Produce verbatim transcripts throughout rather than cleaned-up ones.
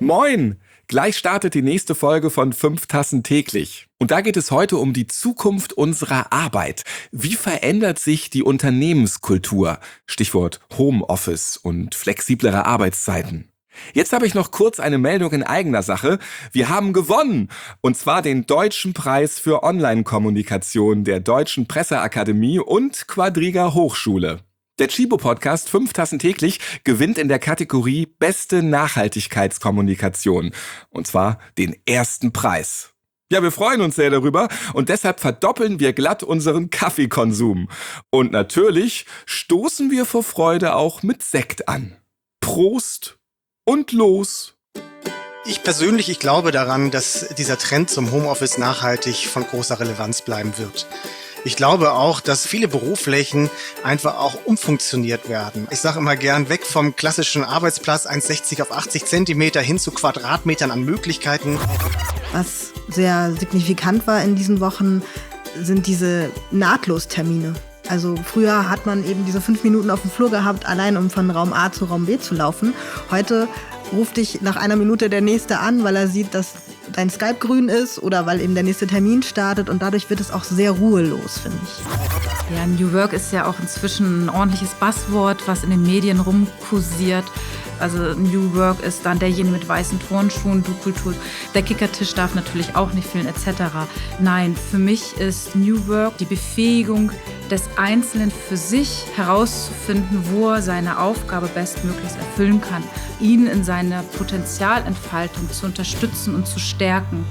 Moin! Gleich startet die nächste Folge von fünf Tassen täglich. Und da geht es heute um die Zukunft unserer Arbeit. Wie verändert sich die Unternehmenskultur? Stichwort Homeoffice und flexiblere Arbeitszeiten. Jetzt habe ich noch kurz eine Meldung in eigener Sache. Wir haben gewonnen! Und zwar den Deutschen Preis für Online-Kommunikation der Deutschen Presseakademie und Quadriga Hochschule. Der Chibo-Podcast fünf Tassen täglich gewinnt in der Kategorie Beste Nachhaltigkeitskommunikation. Und zwar den ersten Preis. Ja, wir freuen uns sehr darüber und deshalb verdoppeln wir glatt unseren Kaffeekonsum. Und natürlich stoßen wir vor Freude auch mit Sekt an. Prost und los! Ich persönlich, ich glaube daran, dass dieser Trend zum Homeoffice nachhaltig von großer Relevanz bleiben wird. Ich glaube auch, dass viele Büroflächen einfach auch umfunktioniert werden. Ich sage immer gern, weg vom klassischen Arbeitsplatz eins Komma sechzig auf achtzig Zentimeter hin zu Quadratmetern an Möglichkeiten. Was sehr signifikant war in diesen Wochen, sind diese Nahtlostermine. Also früher hat man eben diese fünf Minuten auf dem Flur gehabt, allein um von Raum A zu Raum B zu laufen. Heute ruft dich nach einer Minute der Nächste an, weil er sieht, dass dein Skype grün ist oder weil eben der nächste Termin startet und dadurch wird es auch sehr ruhelos, finde ich. Ja, New Work ist ja auch inzwischen ein ordentliches Buzzword, was in den Medien rumkursiert. Also New Work ist dann derjenige mit weißen Turnschuhen, Du-Kultur. Der Kickertisch darf natürlich auch nicht fehlen, et cetera. Nein, für mich ist New Work die Befähigung des Einzelnen für sich herauszufinden, wo er seine Aufgabe bestmöglichst erfüllen kann, ihn in seiner Potenzialentfaltung zu unterstützen und zu stärken.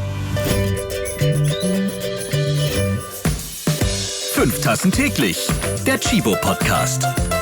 Fünf Tassen täglich, der Chibo-Podcast.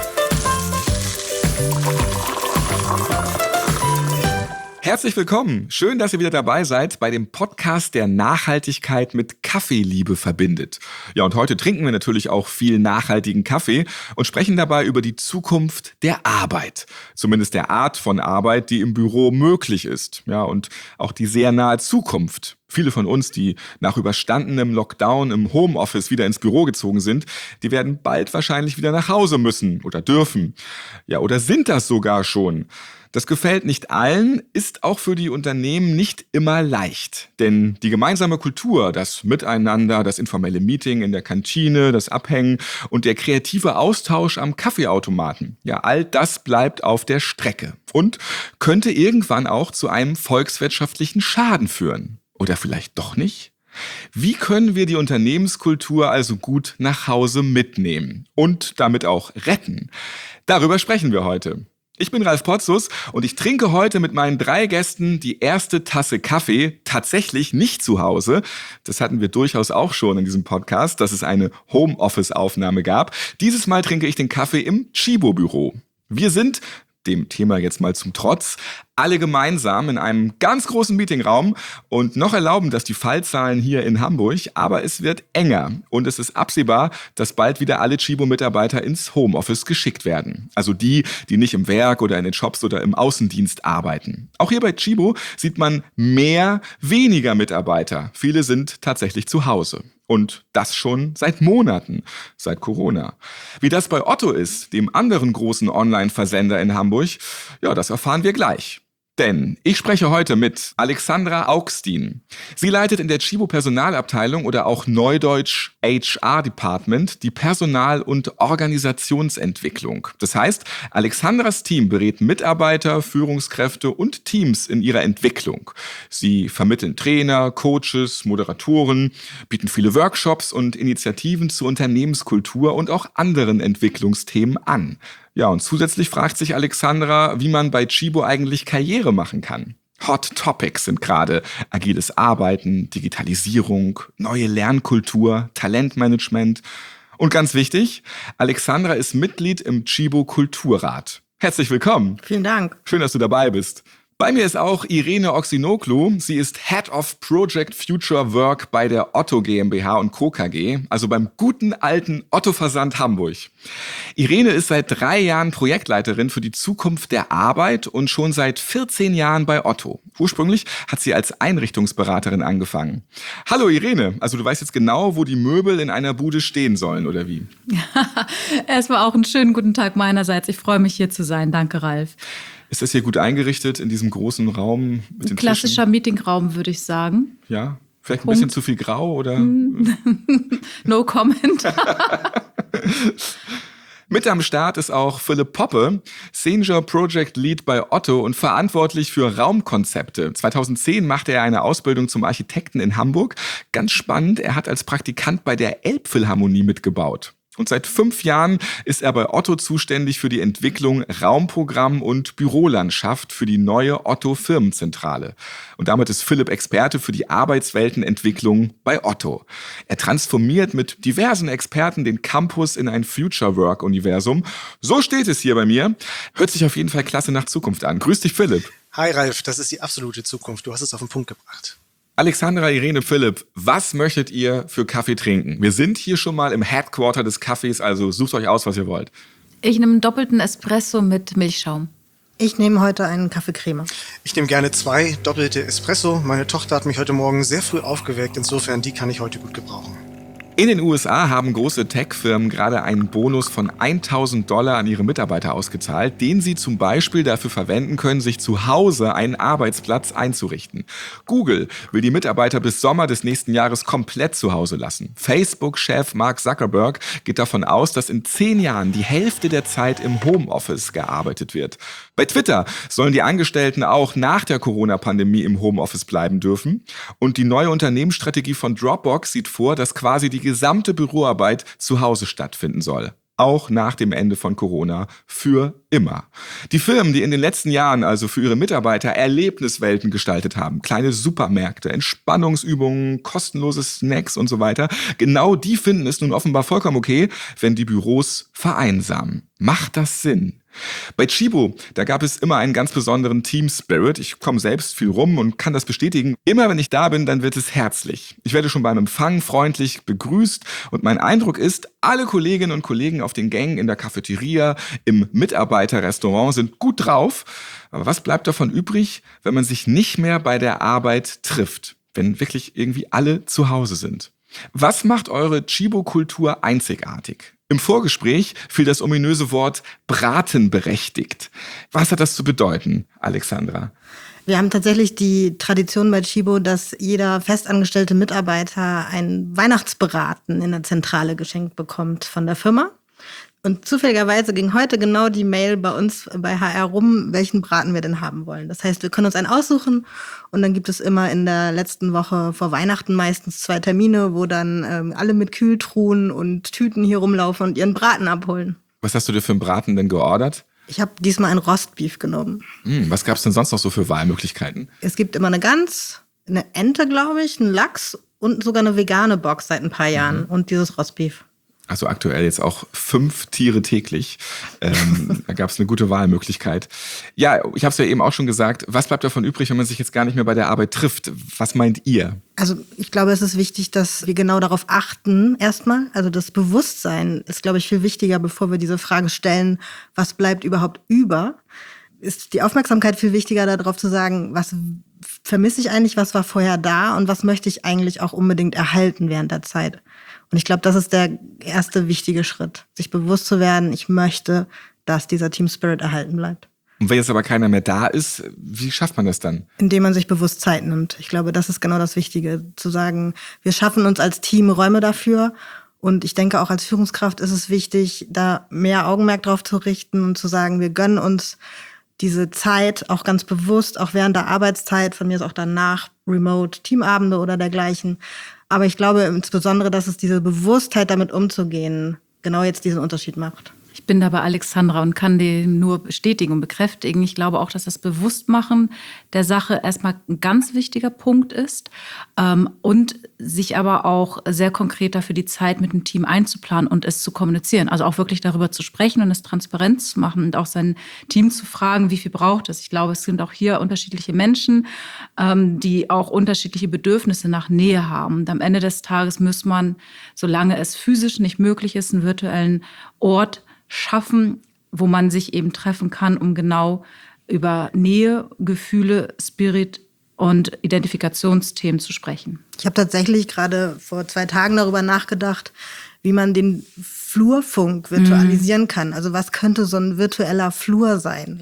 Herzlich willkommen. Schön, dass ihr wieder dabei seid bei dem Podcast, der Nachhaltigkeit mit Kaffeeliebe verbindet. Ja, und heute trinken wir natürlich auch viel nachhaltigen Kaffee und sprechen dabei über die Zukunft der Arbeit. Zumindest der Art von Arbeit, die im Büro möglich ist. Ja, und auch die sehr nahe Zukunft. Viele von uns, die nach überstandenem Lockdown im Homeoffice wieder ins Büro gezogen sind, die werden bald wahrscheinlich wieder nach Hause müssen oder dürfen. Ja, oder sind das sogar schon. Das gefällt nicht allen, ist auch für die Unternehmen nicht immer leicht. Denn die gemeinsame Kultur, das Miteinander, das informelle Meeting in der Kantine, das Abhängen und der kreative Austausch am Kaffeeautomaten, ja, all das bleibt auf der Strecke und könnte irgendwann auch zu einem volkswirtschaftlichen Schaden führen. Oder vielleicht doch nicht? Wie können wir die Unternehmenskultur also gut nach Hause mitnehmen und damit auch retten? Darüber sprechen wir heute. Ich bin Ralf Potzus und ich trinke heute mit meinen drei Gästen die erste Tasse Kaffee tatsächlich nicht zu Hause. Das hatten wir durchaus auch schon in diesem Podcast, dass es eine Homeoffice-Aufnahme gab. Dieses Mal trinke ich den Kaffee im Chibo-Büro. Wir sind, dem Thema jetzt mal zum Trotz, alle gemeinsam in einem ganz großen Meetingraum und noch erlauben das die Fallzahlen hier in Hamburg, aber es wird enger und es ist absehbar, dass bald wieder alle Chibo-Mitarbeiter ins Homeoffice geschickt werden. Also die, die nicht im Werk oder in den Shops oder im Außendienst arbeiten. Auch hier bei Chibo sieht man mehr, weniger Mitarbeiter. Viele sind tatsächlich zu Hause. Und das schon seit Monaten, seit Corona. Wie das bei Otto ist, dem anderen großen Online-Versender in Hamburg, ja, das erfahren wir gleich. Denn ich spreche heute mit Alexandra Augustin. Sie leitet in der Chibo Personalabteilung oder auch Neudeutsch H R-Department die Personal- und Organisationsentwicklung. Das heißt, Alexandras Team berät Mitarbeiter, Führungskräfte und Teams in ihrer Entwicklung. Sie vermitteln Trainer, Coaches, Moderatoren, bieten viele Workshops und Initiativen zur Unternehmenskultur und auch anderen Entwicklungsthemen an. Ja, und zusätzlich fragt sich Alexandra, wie man bei Chibo eigentlich Karriere machen kann. Hot Topics sind gerade agiles Arbeiten, Digitalisierung, neue Lernkultur, Talentmanagement. Und ganz wichtig, Alexandra ist Mitglied im Chibo Kulturrat. Herzlich willkommen. Vielen Dank. Schön, dass du dabei bist. Bei mir ist auch Irene Oxinoglu. Sie ist Head of Project Future Work bei der Otto GmbH und Co. K G, also beim guten alten Otto-Versand Hamburg. Irene ist seit drei Jahren Projektleiterin für die Zukunft der Arbeit und schon seit vierzehn Jahren bei Otto. Ursprünglich hat sie als Einrichtungsberaterin angefangen. Hallo Irene, also du weißt jetzt genau, wo die Möbel in einer Bude stehen sollen, oder wie? Erstmal auch einen schönen guten Tag meinerseits. Ich freue mich, hier zu sein. Danke, Ralf. Ist das hier gut eingerichtet in diesem großen Raum mit den Klassischer Tischen? Meetingraum, würde ich sagen. Ja, vielleicht ein Punkt. bisschen zu viel grau oder? No comment. Mit am Start ist auch Philipp Poppe, Senior Project Lead bei Otto und verantwortlich für Raumkonzepte. zweitausendzehn machte er eine Ausbildung zum Architekten in Hamburg. Ganz spannend, er hat als Praktikant bei der Elbphilharmonie mitgebaut. Und seit fünf Jahren ist er bei Otto zuständig für die Entwicklung Raumprogramm und Bürolandschaft für die neue Otto-Firmenzentrale. Und damit ist Philipp Experte für die Arbeitsweltenentwicklung bei Otto. Er transformiert mit diversen Experten den Campus in ein Future-Work-Universum. So steht es hier bei mir. Hört sich auf jeden Fall klasse nach Zukunft an. Grüß dich, Philipp. Hi Ralf, das ist die absolute Zukunft. Du hast es auf den Punkt gebracht. Alexandra, Irene, Philipp, was möchtet ihr für Kaffee trinken? Wir sind hier schon mal im Headquarter des Kaffees, also sucht euch aus, was ihr wollt. Ich nehme einen doppelten Espresso mit Milchschaum. Ich nehme heute einen Kaffee Creme. Ich nehme gerne zwei doppelte Espresso. Meine Tochter hat mich heute Morgen sehr früh aufgeweckt. Insofern, die kann ich heute gut gebrauchen. In den U S A haben große Tech-Firmen gerade einen Bonus von tausend Dollar an ihre Mitarbeiter ausgezahlt, den sie zum Beispiel dafür verwenden können, sich zu Hause einen Arbeitsplatz einzurichten. Google will die Mitarbeiter bis Sommer des nächsten Jahres komplett zu Hause lassen. Facebook-Chef Mark Zuckerberg geht davon aus, dass in zehn Jahren die Hälfte der Zeit im Homeoffice gearbeitet wird. Bei Twitter sollen die Angestellten auch nach der Corona-Pandemie im Homeoffice bleiben dürfen. Und die neue Unternehmensstrategie von Dropbox sieht vor, dass quasi die gesamte Büroarbeit zu Hause stattfinden soll. Auch nach dem Ende von Corona für immer. Die Firmen, die in den letzten Jahren also für ihre Mitarbeiter Erlebniswelten gestaltet haben, kleine Supermärkte, Entspannungsübungen, kostenlose Snacks und so weiter, genau die finden es nun offenbar vollkommen okay, wenn die Büros vereinsamen. Macht das Sinn? Bei Chibo, da gab es immer einen ganz besonderen Team-Spirit. Ich komme selbst viel rum und kann das bestätigen. Immer wenn ich da bin, dann wird es herzlich. Ich werde schon beim Empfang freundlich begrüßt und mein Eindruck ist, alle Kolleginnen und Kollegen auf den Gängen in der Cafeteria, im Mitarbeiterrestaurant sind gut drauf. Aber was bleibt davon übrig, wenn man sich nicht mehr bei der Arbeit trifft? Wenn wirklich irgendwie alle zu Hause sind? Was macht eure Chibo-Kultur einzigartig? Im Vorgespräch fiel das ominöse Wort Braten berechtigt. Was hat das zu bedeuten, Alexandra? Wir haben tatsächlich die Tradition bei Chibo, dass jeder festangestellte Mitarbeiter einen Weihnachtsbraten in der Zentrale geschenkt bekommt von der Firma. Und zufälligerweise ging heute genau die Mail bei uns bei H R rum, welchen Braten wir denn haben wollen. Das heißt, wir können uns einen aussuchen und dann gibt es immer in der letzten Woche vor Weihnachten meistens zwei Termine, wo dann ähm, alle mit Kühltruhen und Tüten hier rumlaufen und ihren Braten abholen. Was hast du dir für einen Braten denn geordert? Ich habe diesmal ein Rostbeef genommen. Hm, was gab es denn sonst noch so für Wahlmöglichkeiten? Es gibt immer eine Gans, eine Ente, glaube ich, einen Lachs und sogar eine vegane Box seit ein paar Jahren mhm. und dieses Rostbeef. Also aktuell jetzt auch fünf Tiere täglich. Ähm, da gab es eine gute Wahlmöglichkeit. Ja, ich habe es ja eben auch schon gesagt. Was bleibt davon übrig, wenn man sich jetzt gar nicht mehr bei der Arbeit trifft? Was meint ihr? Also ich glaube, es ist wichtig, dass wir genau darauf achten erstmal. Also das Bewusstsein ist, glaube ich, viel wichtiger, bevor wir diese Frage stellen, was bleibt überhaupt über? Ist die Aufmerksamkeit viel wichtiger, darauf zu sagen, was vermisse ich eigentlich, was war vorher da und was möchte ich eigentlich auch unbedingt erhalten während der Zeit? Und ich glaube, das ist der erste wichtige Schritt, sich bewusst zu werden, ich möchte, dass dieser Team Spirit erhalten bleibt. Und wenn jetzt aber keiner mehr da ist, wie schafft man das dann? Indem man sich bewusst Zeit nimmt. Ich glaube, das ist genau das Wichtige, zu sagen, wir schaffen uns als Team Räume dafür. Und ich denke, auch als Führungskraft ist es wichtig, da mehr Augenmerk drauf zu richten und zu sagen, wir gönnen uns diese Zeit auch ganz bewusst, auch während der Arbeitszeit, von mir ist auch danach, Remote, Teamabende oder dergleichen. Aber ich glaube insbesondere, dass es diese Bewusstheit, damit umzugehen, genau jetzt diesen Unterschied macht. Ich bin da bei Alexandra und kann den nur bestätigen und bekräftigen. Ich glaube auch, dass das Bewusstmachen der Sache erstmal ein ganz wichtiger Punkt ist ähm, und sich aber auch sehr konkret dafür die Zeit mit dem Team einzuplanen und es zu kommunizieren. Also auch wirklich darüber zu sprechen und es transparent zu machen und auch sein Team zu fragen, wie viel braucht es. Ich glaube, es sind auch hier unterschiedliche Menschen, ähm, die auch unterschiedliche Bedürfnisse nach Nähe haben. Und am Ende des Tages muss man, solange es physisch nicht möglich ist, einen virtuellen Ort schaffen, wo man sich eben treffen kann, um genau über Nähe, Gefühle, Spirit und Identifikationsthemen zu sprechen. Ich habe tatsächlich gerade vor zwei Tagen darüber nachgedacht, wie man den Flurfunk virtualisieren mhm. kann. Also was könnte so ein virtueller Flur sein? Ich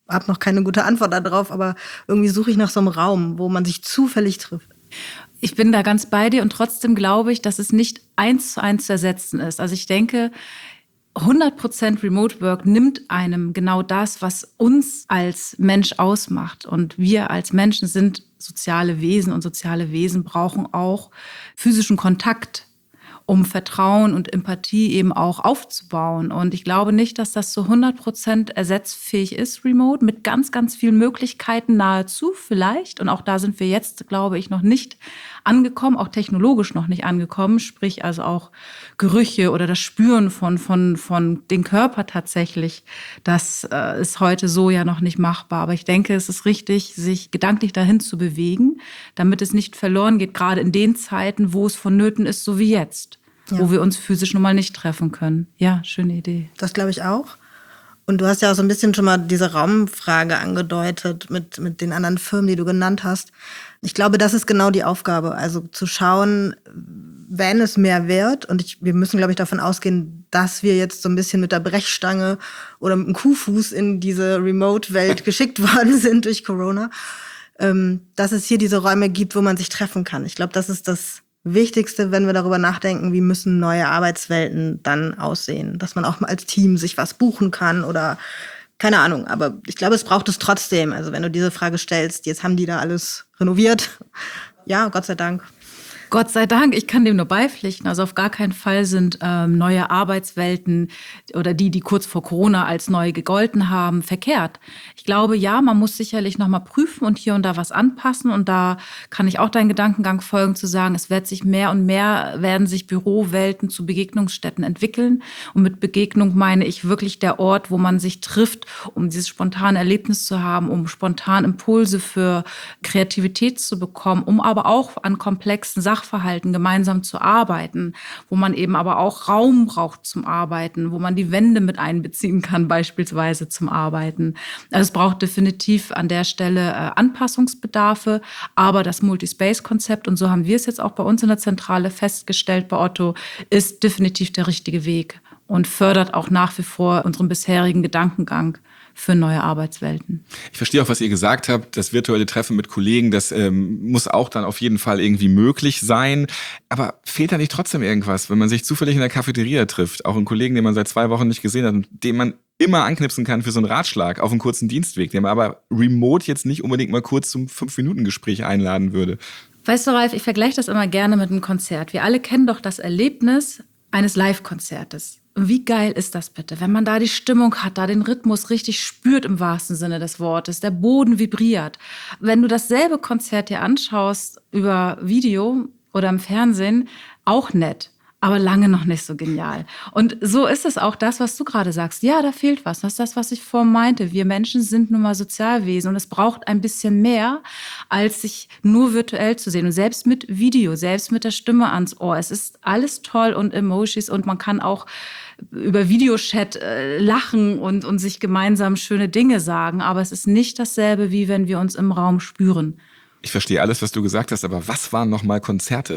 habe noch keine gute Antwort darauf, aber irgendwie suche ich nach so einem Raum, wo man sich zufällig trifft. Ich bin da ganz bei dir und trotzdem glaube ich, dass es nicht eins zu eins zu ersetzen ist. Also ich denke, hundert Prozent Remote Work nimmt einem genau das, was uns als Mensch ausmacht. Und wir als Menschen sind soziale Wesen und soziale Wesen brauchen auch physischen Kontakt, um Vertrauen und Empathie eben auch aufzubauen. Und ich glaube nicht, dass das zu hundert Prozent ersatzfähig ist, remote, mit ganz, ganz vielen Möglichkeiten nahezu vielleicht. Und auch da sind wir jetzt, glaube ich, noch nicht angekommen, auch technologisch noch nicht angekommen, sprich also auch Gerüche oder das Spüren von, von, von dem Körper tatsächlich. Das äh, ist heute so ja noch nicht machbar. Aber ich denke, es ist richtig, sich gedanklich dahin zu bewegen, damit es nicht verloren geht, gerade in den Zeiten, wo es vonnöten ist, so wie jetzt. Ja. Wo wir uns physisch nun mal nicht treffen können. Ja, schöne Idee. Das glaube ich auch. Und du hast ja auch so ein bisschen schon mal diese Raumfrage angedeutet mit, mit den anderen Firmen, die du genannt hast. Ich glaube, das ist genau die Aufgabe. Also zu schauen, wenn es mehr wird. Und ich, wir müssen, glaube ich, davon ausgehen, dass wir jetzt so ein bisschen mit der Brechstange oder mit dem Kuhfuß in diese Remote-Welt geschickt worden sind durch Corona. Ähm, dass es hier diese Räume gibt, wo man sich treffen kann. Ich glaube, das ist das Wichtigste, wenn wir darüber nachdenken, wie müssen neue Arbeitswelten dann aussehen. Dass man auch mal als Team sich was buchen kann oder keine Ahnung. Aber ich glaube, es braucht es trotzdem. Also wenn du diese Frage stellst, jetzt haben die da alles renoviert. Ja, Gott sei Dank. Gott sei Dank, ich kann dem nur beipflichten. Also auf gar keinen Fall sind ähm, neue Arbeitswelten oder die, die kurz vor Corona als neu gegolten haben, verkehrt. Ich glaube, ja, man muss sicherlich noch mal prüfen und hier und da was anpassen. Und da kann ich auch deinen Gedankengang folgen, zu sagen, es wird sich mehr und mehr, werden sich Bürowelten zu Begegnungsstätten entwickeln. Und mit Begegnung meine ich wirklich der Ort, wo man sich trifft, um dieses spontane Erlebnis zu haben, um spontan Impulse für Kreativität zu bekommen, um aber auch an komplexen Sachen Sachverhalten gemeinsam zu arbeiten, wo man eben aber auch Raum braucht zum Arbeiten, wo man die Wände mit einbeziehen kann, beispielsweise zum Arbeiten. Also es braucht definitiv an der Stelle äh, Anpassungsbedarfe, aber das Multispace-Konzept, und so haben wir es jetzt auch bei uns in der Zentrale festgestellt bei Otto, ist definitiv der richtige Weg und fördert auch nach wie vor unseren bisherigen Gedankengang für neue Arbeitswelten. Ich verstehe auch, was ihr gesagt habt. Das virtuelle Treffen mit Kollegen, das ähm, muss auch dann auf jeden Fall irgendwie möglich sein. Aber fehlt da nicht trotzdem irgendwas, wenn man sich zufällig in der Cafeteria trifft? Auch einen Kollegen, den man seit zwei Wochen nicht gesehen hat und den man immer anknipsen kann für so einen Ratschlag auf einen kurzen Dienstweg, den man aber remote jetzt nicht unbedingt mal kurz zum fünf-Minuten-Gespräch einladen würde. Weißt du, Ralf, ich vergleiche das immer gerne mit einem Konzert. Wir alle kennen doch das Erlebnis eines Live-Konzertes. Wie geil ist das bitte, wenn man da die Stimmung hat, da den Rhythmus richtig spürt im wahrsten Sinne des Wortes, der Boden vibriert. Wenn du dasselbe Konzert dir anschaust über Video oder im Fernsehen, auch nett, aber lange noch nicht so genial. Und so ist es auch das, was du gerade sagst. Ja, da fehlt was. Das ist das, was ich vorhin meinte. Wir Menschen sind nun mal Sozialwesen und es braucht ein bisschen mehr, als sich nur virtuell zu sehen. Und selbst mit Video, selbst mit der Stimme ans Ohr. Es ist alles toll und Emojis und man kann auch über Videochat äh, lachen und, und sich gemeinsam schöne Dinge sagen. Aber es ist nicht dasselbe, wie wenn wir uns im Raum spüren. Ich verstehe alles, was du gesagt hast, aber was waren nochmal Konzerte?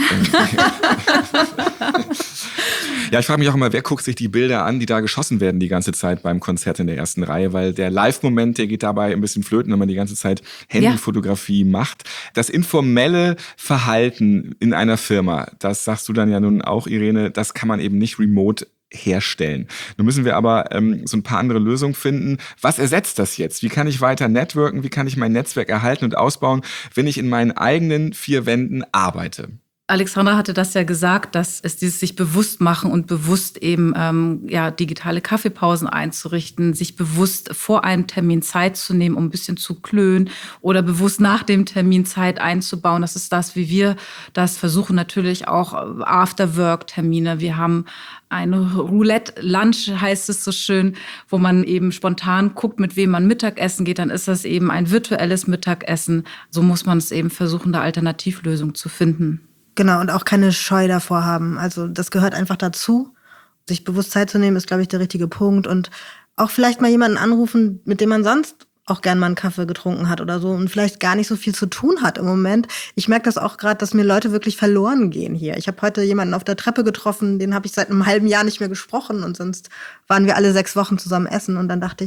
Ja, ich frage mich auch immer, wer guckt sich die Bilder an, die da geschossen werden die ganze Zeit beim Konzert in der ersten Reihe, weil der Live-Moment, der geht dabei ein bisschen flöten, wenn man die ganze Zeit Handyfotografie ja. macht. Das informelle Verhalten in einer Firma, das sagst du dann ja nun auch, Irene, das kann man eben nicht remote herstellen. Nun müssen wir aber ähm, so ein paar andere Lösungen finden. Was ersetzt das jetzt? Wie kann ich weiter networken? Wie kann ich mein Netzwerk erhalten und ausbauen, wenn ich in meinen eigenen vier Wänden arbeite? Alexandra hatte das ja gesagt, dass es dieses sich bewusst machen und bewusst eben ähm, ja digitale Kaffeepausen einzurichten, sich bewusst vor einem Termin Zeit zu nehmen, um ein bisschen zu klönen oder bewusst nach dem Termin Zeit einzubauen. Das ist das, wie wir das versuchen. Natürlich auch After-Work-Termine. Wir haben eine Roulette-Lunch, heißt es so schön, wo man eben spontan guckt, mit wem man Mittagessen geht. Dann ist das eben ein virtuelles Mittagessen. So muss man es eben versuchen, da Alternativlösungen zu finden. Genau, und auch keine Scheu davor haben. Also das gehört einfach dazu. Sich bewusst Zeit zu nehmen, ist, glaube ich, der richtige Punkt. Und auch vielleicht mal jemanden anrufen, mit dem man sonst auch gern mal einen Kaffee getrunken hat oder so und vielleicht gar nicht so viel zu tun hat im Moment. Ich merke das auch gerade, dass mir Leute wirklich verloren gehen hier. Ich habe heute jemanden auf der Treppe getroffen, den habe ich seit einem halben Jahr nicht mehr gesprochen und sonst waren wir alle sechs Wochen zusammen essen und dann dachte ich,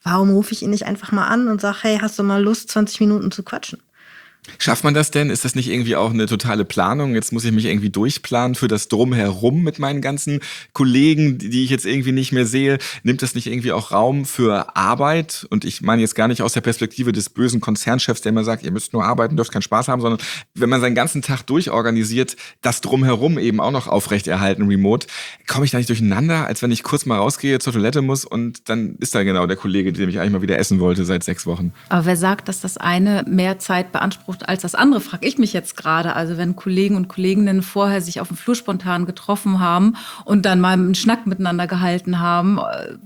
Warum rufe ich ihn nicht einfach mal an und sage, hey, hast du mal Lust, zwanzig Minuten zu quatschen? Schafft man das denn? Ist das nicht irgendwie auch eine totale Planung? Jetzt muss ich mich irgendwie durchplanen für das Drumherum mit meinen ganzen Kollegen, die ich jetzt irgendwie nicht mehr sehe. Nimmt das nicht irgendwie auch Raum für Arbeit? Und ich meine jetzt gar nicht aus der Perspektive des bösen Konzernchefs, der immer sagt, ihr müsst nur arbeiten, dürft keinen Spaß haben, sondern wenn man seinen ganzen Tag durchorganisiert, das Drumherum eben auch noch aufrechterhalten, remote, komme ich da nicht durcheinander, als wenn ich kurz mal rausgehe, zur Toilette muss und dann ist da genau der Kollege, den ich eigentlich mal wieder essen wollte seit sechs Wochen. Aber wer sagt, dass das eine mehr Zeit beansprucht als das andere, frage ich mich jetzt gerade. Also wenn Kollegen und Kolleginnen vorher sich auf dem Flur spontan getroffen haben und dann mal einen Schnack miteinander gehalten haben,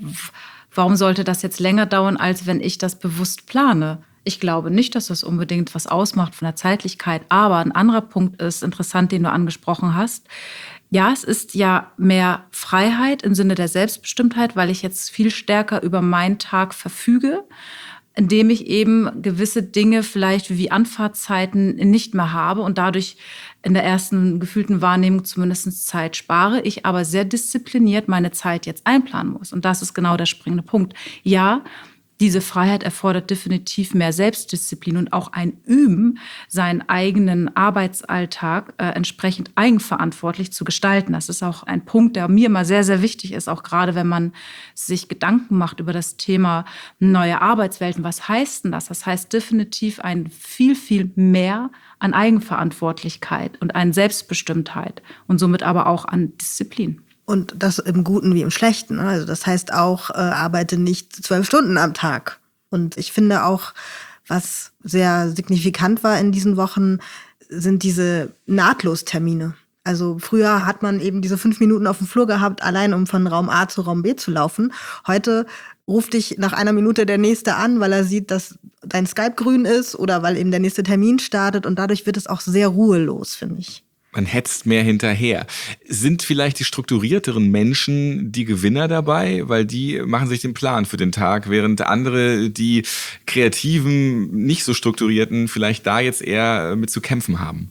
warum sollte das jetzt länger dauern, als wenn ich das bewusst plane? Ich glaube nicht, dass das unbedingt was ausmacht von der Zeitlichkeit. Aber ein anderer Punkt ist interessant, den du angesprochen hast. Ja, es ist ja mehr Freiheit im Sinne der Selbstbestimmtheit, weil ich jetzt viel stärker über meinen Tag verfüge, indem ich eben gewisse Dinge vielleicht wie Anfahrtzeiten nicht mehr habe und dadurch in der ersten gefühlten Wahrnehmung zumindest Zeit spare, ich aber sehr diszipliniert meine Zeit jetzt einplanen muss. Und das ist genau der springende Punkt. Ja, diese Freiheit erfordert definitiv mehr Selbstdisziplin und auch ein Üben, seinen eigenen Arbeitsalltag äh, entsprechend eigenverantwortlich zu gestalten. Das ist auch ein Punkt, der mir immer sehr, sehr wichtig ist, auch gerade wenn man sich Gedanken macht über das Thema neue Arbeitswelten. Was heißt denn das? Das heißt definitiv ein viel, viel mehr an Eigenverantwortlichkeit und an Selbstbestimmtheit und somit aber auch an Disziplin. Und das im Guten wie im Schlechten. Also das heißt auch, äh, arbeite nicht zwölf Stunden am Tag. Und ich finde auch, was sehr signifikant war in diesen Wochen, sind diese Nahtlostermine. Also früher hat man eben diese fünf Minuten auf dem Flur gehabt, allein um von Raum A zu Raum B zu laufen. Heute ruft dich nach einer Minute der Nächste an, weil er sieht, dass dein Skype grün ist oder weil eben der nächste Termin startet. Und dadurch wird es auch sehr ruhelos, finde ich. Man hetzt mehr hinterher. Sind vielleicht die strukturierteren Menschen die Gewinner dabei? Weil die machen sich den Plan für den Tag, während andere, die kreativen, nicht so strukturierten, vielleicht da jetzt eher mit zu kämpfen haben.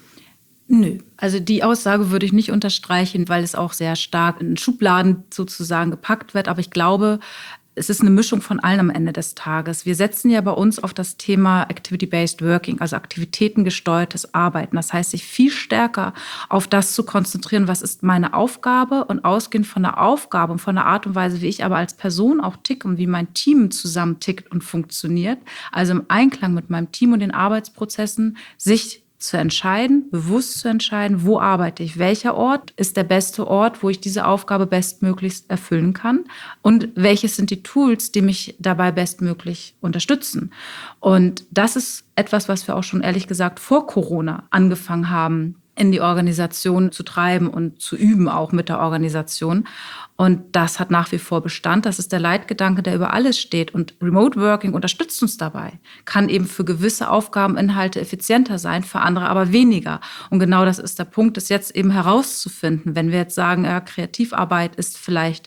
Nö, also die Aussage würde ich nicht unterstreichen, weil es auch sehr stark in Schubladen sozusagen gepackt wird. Aber ich glaube, es ist eine Mischung von allen am Ende des Tages. Wir setzen ja bei uns auf das Thema Activity-Based Working, also aktivitätengesteuertes Arbeiten. Das heißt, sich viel stärker auf das zu konzentrieren, was ist meine Aufgabe und ausgehend von der Aufgabe und von der Art und Weise, wie ich aber als Person auch ticke und wie mein Team zusammen tickt und funktioniert, also im Einklang mit meinem Team und den Arbeitsprozessen, sich zu entscheiden, bewusst zu entscheiden, wo arbeite ich, welcher Ort ist der beste Ort, wo ich diese Aufgabe bestmöglichst erfüllen kann und welches sind die Tools, die mich dabei bestmöglich unterstützen. Und das ist etwas, was wir auch schon ehrlich gesagt vor Corona angefangen haben, in die Organisation zu treiben und zu üben, auch mit der Organisation. Und das hat nach wie vor Bestand. Das ist der Leitgedanke, der über alles steht. Und Remote Working unterstützt uns dabei. Kann eben für gewisse Aufgabeninhalte effizienter sein, für andere aber weniger. Und genau das ist der Punkt, das jetzt eben herauszufinden. Wenn wir jetzt sagen, ja, Kreativarbeit ist vielleicht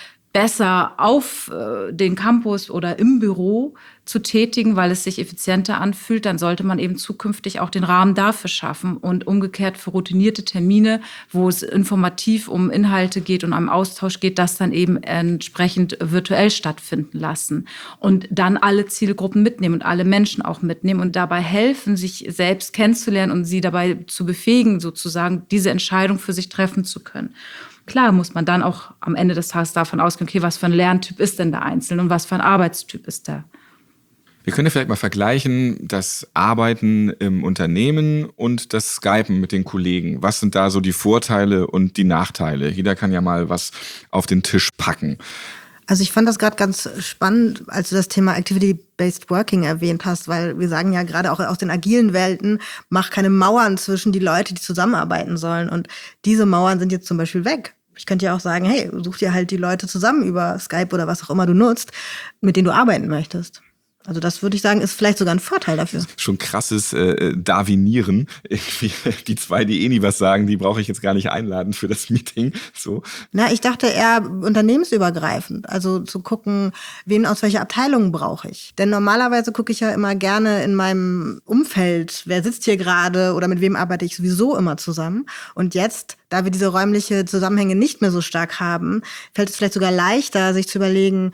besser auf äh, den Campus oder im Büro zu tätigen, weil es sich effizienter anfühlt, dann sollte man eben zukünftig auch den Rahmen dafür schaffen und umgekehrt für routinierte Termine, wo es informativ um Inhalte geht und am Austausch geht, das dann eben entsprechend virtuell stattfinden lassen und dann alle Zielgruppen mitnehmen und alle Menschen auch mitnehmen und dabei helfen, sich selbst kennenzulernen und sie dabei zu befähigen, sozusagen diese Entscheidung für sich treffen zu können. Klar muss man dann auch am Ende des Tages davon ausgehen, okay, was für ein Lerntyp ist denn der Einzelne und was für ein Arbeitstyp ist der? Wir können ja vielleicht mal vergleichen, das Arbeiten im Unternehmen und das Skypen mit den Kollegen. Was sind da so die Vorteile und die Nachteile? Jeder kann ja mal was auf den Tisch packen. Also ich fand das gerade ganz spannend, als du das Thema Activity-Based Working erwähnt hast, weil wir sagen ja gerade auch aus den agilen Welten, mach keine Mauern zwischen die Leute, die zusammenarbeiten sollen. Und diese Mauern sind jetzt zum Beispiel weg. Ich könnte ja auch sagen, hey, such dir halt die Leute zusammen über Skype oder was auch immer du nutzt, mit denen du arbeiten möchtest. Also das würde ich sagen, ist vielleicht sogar ein Vorteil dafür. Schon krasses äh, Darwinieren. Irgendwie die zwei, die eh nie was sagen, die brauche ich jetzt gar nicht einladen für das Meeting. So. Na, ich dachte eher unternehmensübergreifend. Also zu gucken, wen aus welcher Abteilung brauche ich. Denn normalerweise gucke ich ja immer gerne in meinem Umfeld, wer sitzt hier gerade oder mit wem arbeite ich sowieso immer zusammen. Und jetzt, da wir diese räumliche Zusammenhänge nicht mehr so stark haben, fällt es vielleicht sogar leichter, sich zu überlegen,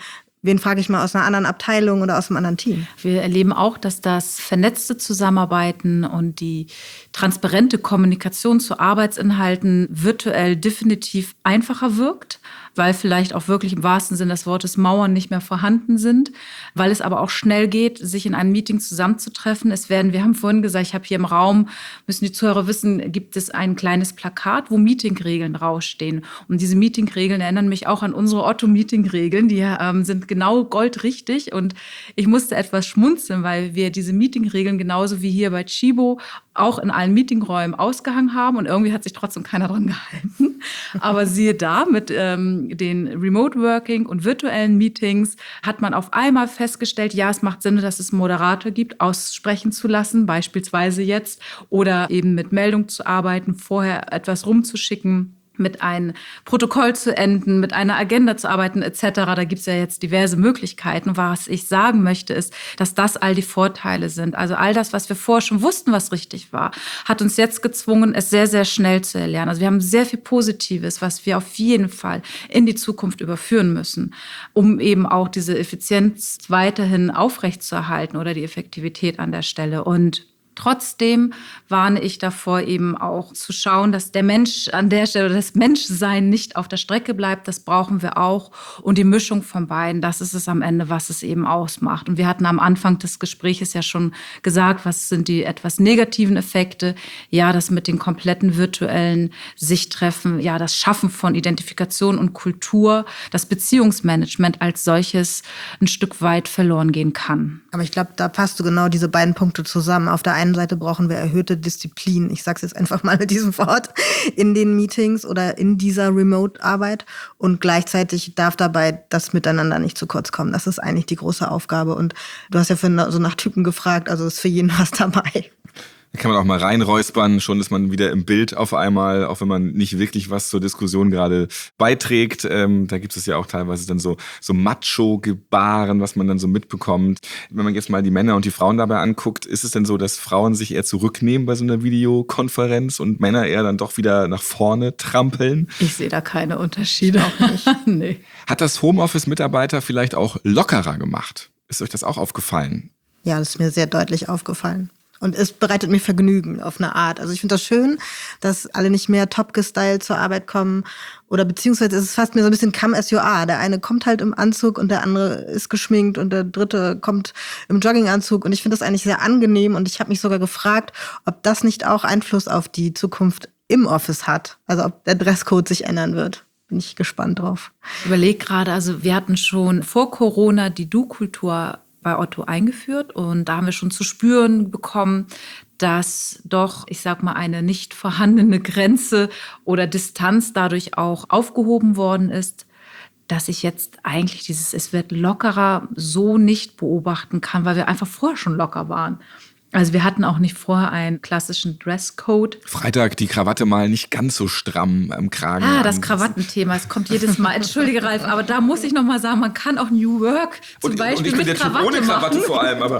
wen frage ich mal aus einer anderen Abteilung oder aus einem anderen Team? Wir erleben auch, dass das vernetzte Zusammenarbeiten und die transparente Kommunikation zu Arbeitsinhalten virtuell definitiv einfacher wirkt, weil vielleicht auch wirklich im wahrsten Sinne des Wortes Mauern nicht mehr vorhanden sind, weil es aber auch schnell geht, sich in einem Meeting zusammenzutreffen. Es werden, wir haben vorhin gesagt, ich habe hier im Raum, müssen die Zuhörer wissen, gibt es ein kleines Plakat, wo Meetingregeln draufstehen. Und diese Meetingregeln erinnern mich auch an unsere Otto-Meeting-Regeln, die ähm, sind genau goldrichtig. Und ich musste etwas schmunzeln, weil wir diese Meetingregeln genauso wie hier bei Chibo auch in allen Meetingräumen ausgehangen haben und irgendwie hat sich trotzdem keiner dran gehalten. Aber siehe da, mit ähm, den Remote Working und virtuellen Meetings hat man auf einmal festgestellt, ja, es macht Sinn, dass es einen Moderator gibt, aussprechen zu lassen, beispielsweise jetzt, oder eben mit Meldung zu arbeiten, vorher etwas rumzuschicken, mit einem Protokoll zu enden, mit einer Agenda zu arbeiten et cetera. Da gibt es ja jetzt diverse Möglichkeiten. Was ich sagen möchte, ist, dass das all die Vorteile sind. Also all das, was wir vorher schon wussten, was richtig war, hat uns jetzt gezwungen, es sehr, sehr schnell zu erlernen. Also wir haben sehr viel Positives, was wir auf jeden Fall in die Zukunft überführen müssen, um eben auch diese Effizienz weiterhin aufrechtzuerhalten oder die Effektivität an der Stelle. Und trotzdem warne ich davor, eben auch zu schauen, dass der Mensch an der Stelle oder das Menschsein nicht auf der Strecke bleibt. Das brauchen wir auch. Und die Mischung von beiden, das ist es am Ende, was es eben ausmacht. Und wir hatten am Anfang des Gesprächs ja schon gesagt, was sind die etwas negativen Effekte? Ja, das mit den kompletten virtuellen Sichttreffen, ja, das Schaffen von Identifikation und Kultur, das Beziehungsmanagement als solches ein Stück weit verloren gehen kann. Aber ich glaube, da passt du genau diese beiden Punkte zusammen. Auf der einen Seite brauchen wir erhöhte Disziplin, ich sage es jetzt einfach mal mit diesem Wort, in den Meetings oder in dieser Remote-Arbeit. Und gleichzeitig darf dabei das Miteinander nicht zu kurz kommen. Das ist eigentlich die große Aufgabe. Und du hast ja vorhin so nach Typen gefragt, also ist für jeden was dabei. Da kann man auch mal reinräuspern, schon ist man wieder im Bild auf einmal, auch wenn man nicht wirklich was zur Diskussion gerade beiträgt. Ähm, da gibt es ja auch teilweise dann so, so Macho-Gebaren, was man dann so mitbekommt. Wenn man jetzt mal die Männer und die Frauen dabei anguckt, ist es denn so, dass Frauen sich eher zurücknehmen bei so einer Videokonferenz und Männer eher dann doch wieder nach vorne trampeln? Ich sehe da keine Unterschiede. Auch nicht. Nee. Hat das Homeoffice-Mitarbeiter vielleicht auch lockerer gemacht? Ist euch das auch aufgefallen? Ja, das ist mir sehr deutlich aufgefallen. Und es bereitet mir Vergnügen auf eine Art. Also ich finde das schön, dass alle nicht mehr top gestylt zur Arbeit kommen. Oder beziehungsweise ist es fast mir so ein bisschen come as you are. Der eine kommt halt im Anzug und der andere ist geschminkt und der dritte kommt im Jogginganzug. Und ich finde das eigentlich sehr angenehm. Und ich habe mich sogar gefragt, ob das nicht auch Einfluss auf die Zukunft im Office hat. Also ob der Dresscode sich ändern wird. Bin ich gespannt drauf. Ich überlege gerade, also wir hatten schon vor Corona die Du-Kultur bei Otto eingeführt und da haben wir schon zu spüren bekommen, dass doch, ich sag mal, eine nicht vorhandene Grenze oder Distanz dadurch auch aufgehoben worden ist, dass ich jetzt eigentlich dieses, es wird lockerer, so nicht beobachten kann, weil wir einfach vorher schon locker waren. Also wir hatten auch nicht vorher einen klassischen Dresscode. Freitag die Krawatte mal nicht ganz so stramm am Kragen. Ah, das Krawattenthema, es kommt jedes Mal. Entschuldige, Ralf, aber da muss ich noch mal sagen, man kann auch New Work zum und, Beispiel und ich bin mit der Krawatte Typ ohne Krawatte machen. vor allem, aber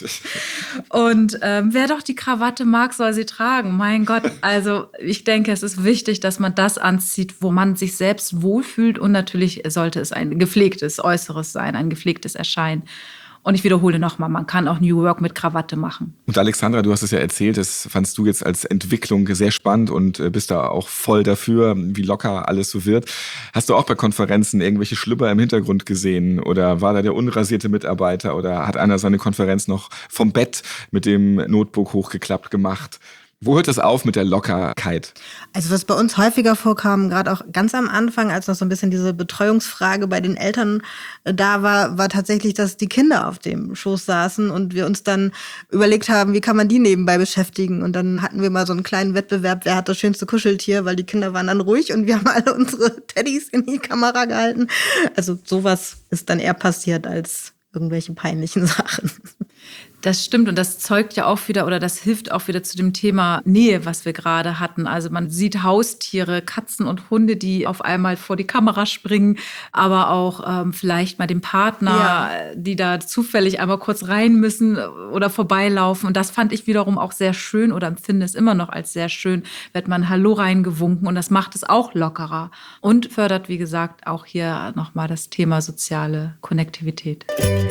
Und ähm, wer doch die Krawatte mag, soll sie tragen. Mein Gott, also ich denke, es ist wichtig, dass man das anzieht, wo man sich selbst wohlfühlt und natürlich sollte es ein gepflegtes Äußeres sein, ein gepflegtes Erscheinen. Und ich wiederhole nochmal, man kann auch New Work mit Krawatte machen. Und Alexandra, du hast es ja erzählt, das fandst du jetzt als Entwicklung sehr spannend und bist da auch voll dafür, wie locker alles so wird. Hast du auch bei Konferenzen irgendwelche Schlüpper im Hintergrund gesehen oder war da der unrasierte Mitarbeiter oder hat einer seine Konferenz noch vom Bett mit dem Notebook hochgeklappt gemacht? Wo hört das auf mit der Lockerkeit? Also was bei uns häufiger vorkam, gerade auch ganz am Anfang, als noch so ein bisschen diese Betreuungsfrage bei den Eltern da war, war tatsächlich, dass die Kinder auf dem Schoß saßen und wir uns dann überlegt haben, wie kann man die nebenbei beschäftigen. Und dann hatten wir mal so einen kleinen Wettbewerb, wer hat das schönste Kuscheltier, weil die Kinder waren dann ruhig und wir haben alle unsere Teddys in die Kamera gehalten. Also sowas ist dann eher passiert als irgendwelche peinlichen Sachen. Das stimmt und das zeugt ja auch wieder oder das hilft auch wieder zu dem Thema Nähe, was wir gerade hatten. Also man sieht Haustiere, Katzen und Hunde, die auf einmal vor die Kamera springen, aber auch ähm, vielleicht mal den Partner, ja. die da zufällig einmal kurz rein müssen oder vorbeilaufen. Und das fand ich wiederum auch sehr schön oder empfinde es immer noch als sehr schön, wird man Hallo reingewunken und das macht es auch lockerer und fördert, wie gesagt, auch hier nochmal das Thema soziale Konnektivität.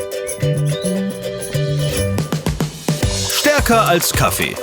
Stärker als Kaffee.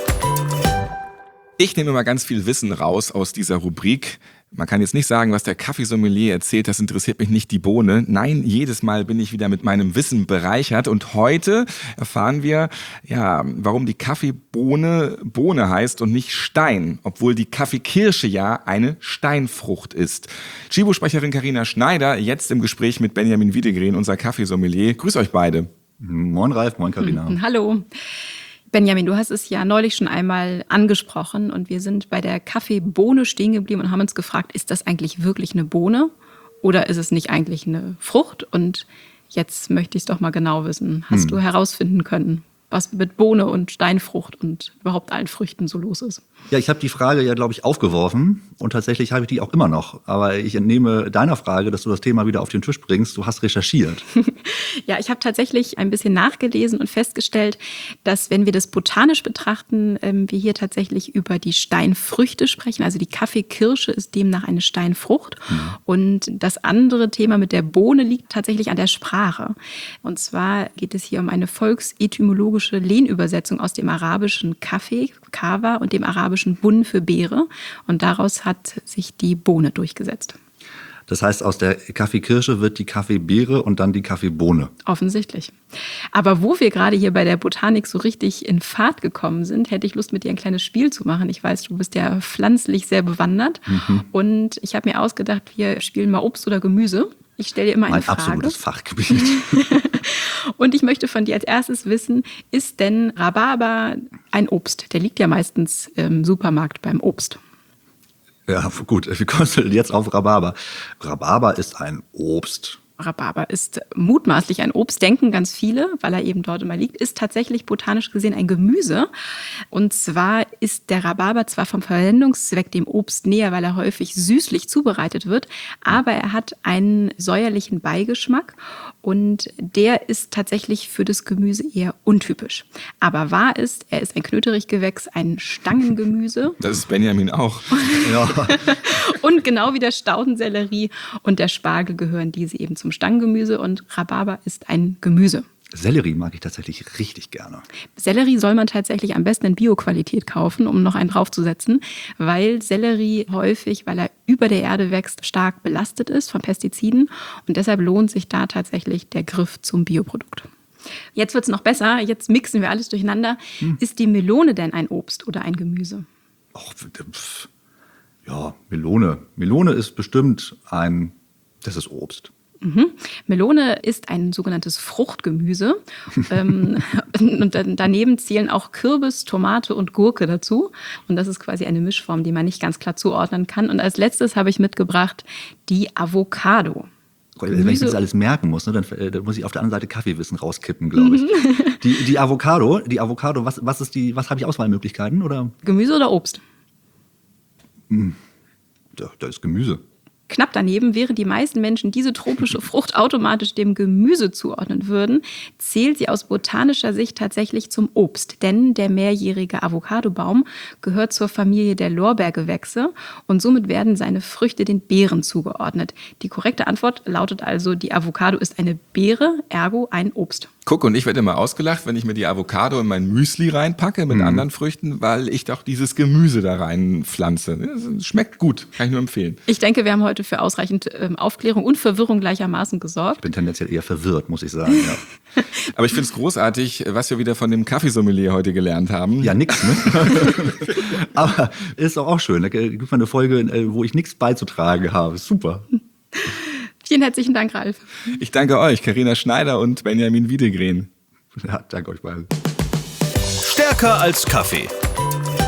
Ich nehme immer ganz viel Wissen raus aus dieser Rubrik. Man kann jetzt nicht sagen, was der Kaffeesommelier erzählt, das interessiert mich nicht die Bohne. Nein, jedes Mal bin ich wieder mit meinem Wissen bereichert. Und heute erfahren wir, ja, warum die Kaffeebohne Bohne heißt und nicht Stein, obwohl die Kaffeekirsche ja eine Steinfrucht ist. Chibo-Sprecherin Carina Schneider, jetzt im Gespräch mit Benjamin Wiedegren, unser Kaffeesommelier. Grüß euch beide. Moin Ralf, moin Carina. Hm, hallo. Benjamin, du hast es ja neulich schon einmal angesprochen und wir sind bei der Kaffeebohne stehen geblieben und haben uns gefragt, ist das eigentlich wirklich eine Bohne oder ist es nicht eigentlich eine Frucht? Und jetzt möchte ich es doch mal genau wissen. Hast hm. du herausfinden können, was mit Bohne und Steinfrucht und überhaupt allen Früchten so los ist? Ja, ich habe die Frage ja, glaube ich, aufgeworfen und tatsächlich habe ich die auch immer noch. Aber ich entnehme deiner Frage, dass du das Thema wieder auf den Tisch bringst. Du hast recherchiert. Ja, ich habe tatsächlich ein bisschen nachgelesen und festgestellt, dass wenn wir das botanisch betrachten, ähm, wir hier tatsächlich über die Steinfrüchte sprechen. Also die Kaffeekirsche ist demnach eine Steinfrucht. Mhm. Und das andere Thema mit der Bohne liegt tatsächlich an der Sprache. Und zwar geht es hier um eine volksetymologische Lehnübersetzung aus dem arabischen Kaffee, Kava, und dem arabischen Bun für Beere. Und daraus hat sich die Bohne durchgesetzt. Das heißt, aus der Kaffeekirsche wird die Kaffeebeere und dann die Kaffeebohne. Offensichtlich. Aber wo wir gerade hier bei der Botanik so richtig in Fahrt gekommen sind, hätte ich Lust, mit dir ein kleines Spiel zu machen. Ich weiß, du bist ja pflanzlich sehr bewandert. Mhm. Und ich habe mir ausgedacht, wir spielen mal Obst oder Gemüse. Ich stelle dir immer eine mein Frage. Mein absolutes Fachgebiet. Und ich möchte von dir als erstes wissen, ist denn Rhabarber ein Obst? Der liegt ja meistens im Supermarkt beim Obst. Ja, gut, wir kommen jetzt auf Rhabarber. Rhabarber ist ein Obst. Rhabarber ist mutmaßlich ein Obst, denken ganz viele, weil er eben dort immer liegt, ist tatsächlich botanisch gesehen ein Gemüse. Und zwar ist der Rhabarber zwar vom Verwendungszweck dem Obst näher, weil er häufig süßlich zubereitet wird, aber er hat einen säuerlichen Beigeschmack und der ist tatsächlich für das Gemüse eher untypisch. Aber wahr ist, er ist ein Knöterichgewächs, ein Stangengemüse. Das ist Benjamin auch. Ja. Und genau wie der Staudensellerie und der Spargel gehören diese eben zum Stangengemüse und Rhabarber ist ein Gemüse. Sellerie mag ich tatsächlich richtig gerne. Sellerie soll man tatsächlich am besten in Bio-Qualität kaufen, um noch einen draufzusetzen, weil Sellerie häufig, weil er über der Erde wächst, stark belastet ist von Pestiziden und deshalb lohnt sich da tatsächlich der Griff zum Bioprodukt. Jetzt wird es noch besser, jetzt mixen wir alles durcheinander. Hm. Ist die Melone denn ein Obst oder ein Gemüse? Och, pff. Ja, Melone. Melone ist bestimmt ein, das ist Obst. Mhm. Melone ist ein sogenanntes Fruchtgemüse. ähm, und daneben zählen auch Kürbis, Tomate und Gurke dazu. Und das ist quasi eine Mischform, die man nicht ganz klar zuordnen kann. Und als letztes habe ich mitgebracht die Avocado. Gemüse. Wenn ich mir das alles merken muss, ne, dann, dann muss ich auf der anderen Seite Kaffeewissen rauskippen, glaube ich. Mhm. Die, die Avocado, die Avocado, was, was ist die, was habe ich Auswahlmöglichkeiten? Oder? Gemüse oder Obst? Hm. Da, da ist Gemüse. Knapp daneben, während die meisten Menschen diese tropische Frucht automatisch dem Gemüse zuordnen würden, zählt sie aus botanischer Sicht tatsächlich zum Obst. Denn der mehrjährige Avocadobaum gehört zur Familie der Lorbeergewächse und somit werden seine Früchte den Beeren zugeordnet. Die korrekte Antwort lautet also, die Avocado ist eine Beere, ergo ein Obst. Guck, und ich werde immer ausgelacht, wenn ich mir die Avocado in mein Müsli reinpacke mit mhm. anderen Früchten, weil ich doch dieses Gemüse da reinpflanze. Das schmeckt gut, kann ich nur empfehlen. Ich denke, wir haben heute für ausreichend ähm, Aufklärung und Verwirrung gleichermaßen gesorgt. Ich bin tendenziell eher verwirrt, muss ich sagen. Ja. Aber ich finde es großartig, was wir wieder von dem Kaffeesommelier heute gelernt haben. Ja, nix, ne? Aber ist doch auch schön. Da gibt es mal eine Folge, wo ich nichts beizutragen habe. Super. Vielen herzlichen Dank, Ralf. Ich danke euch, Carina Schneider und Benjamin Wiedegren. Ja, danke euch beiden. Stärker als Kaffee.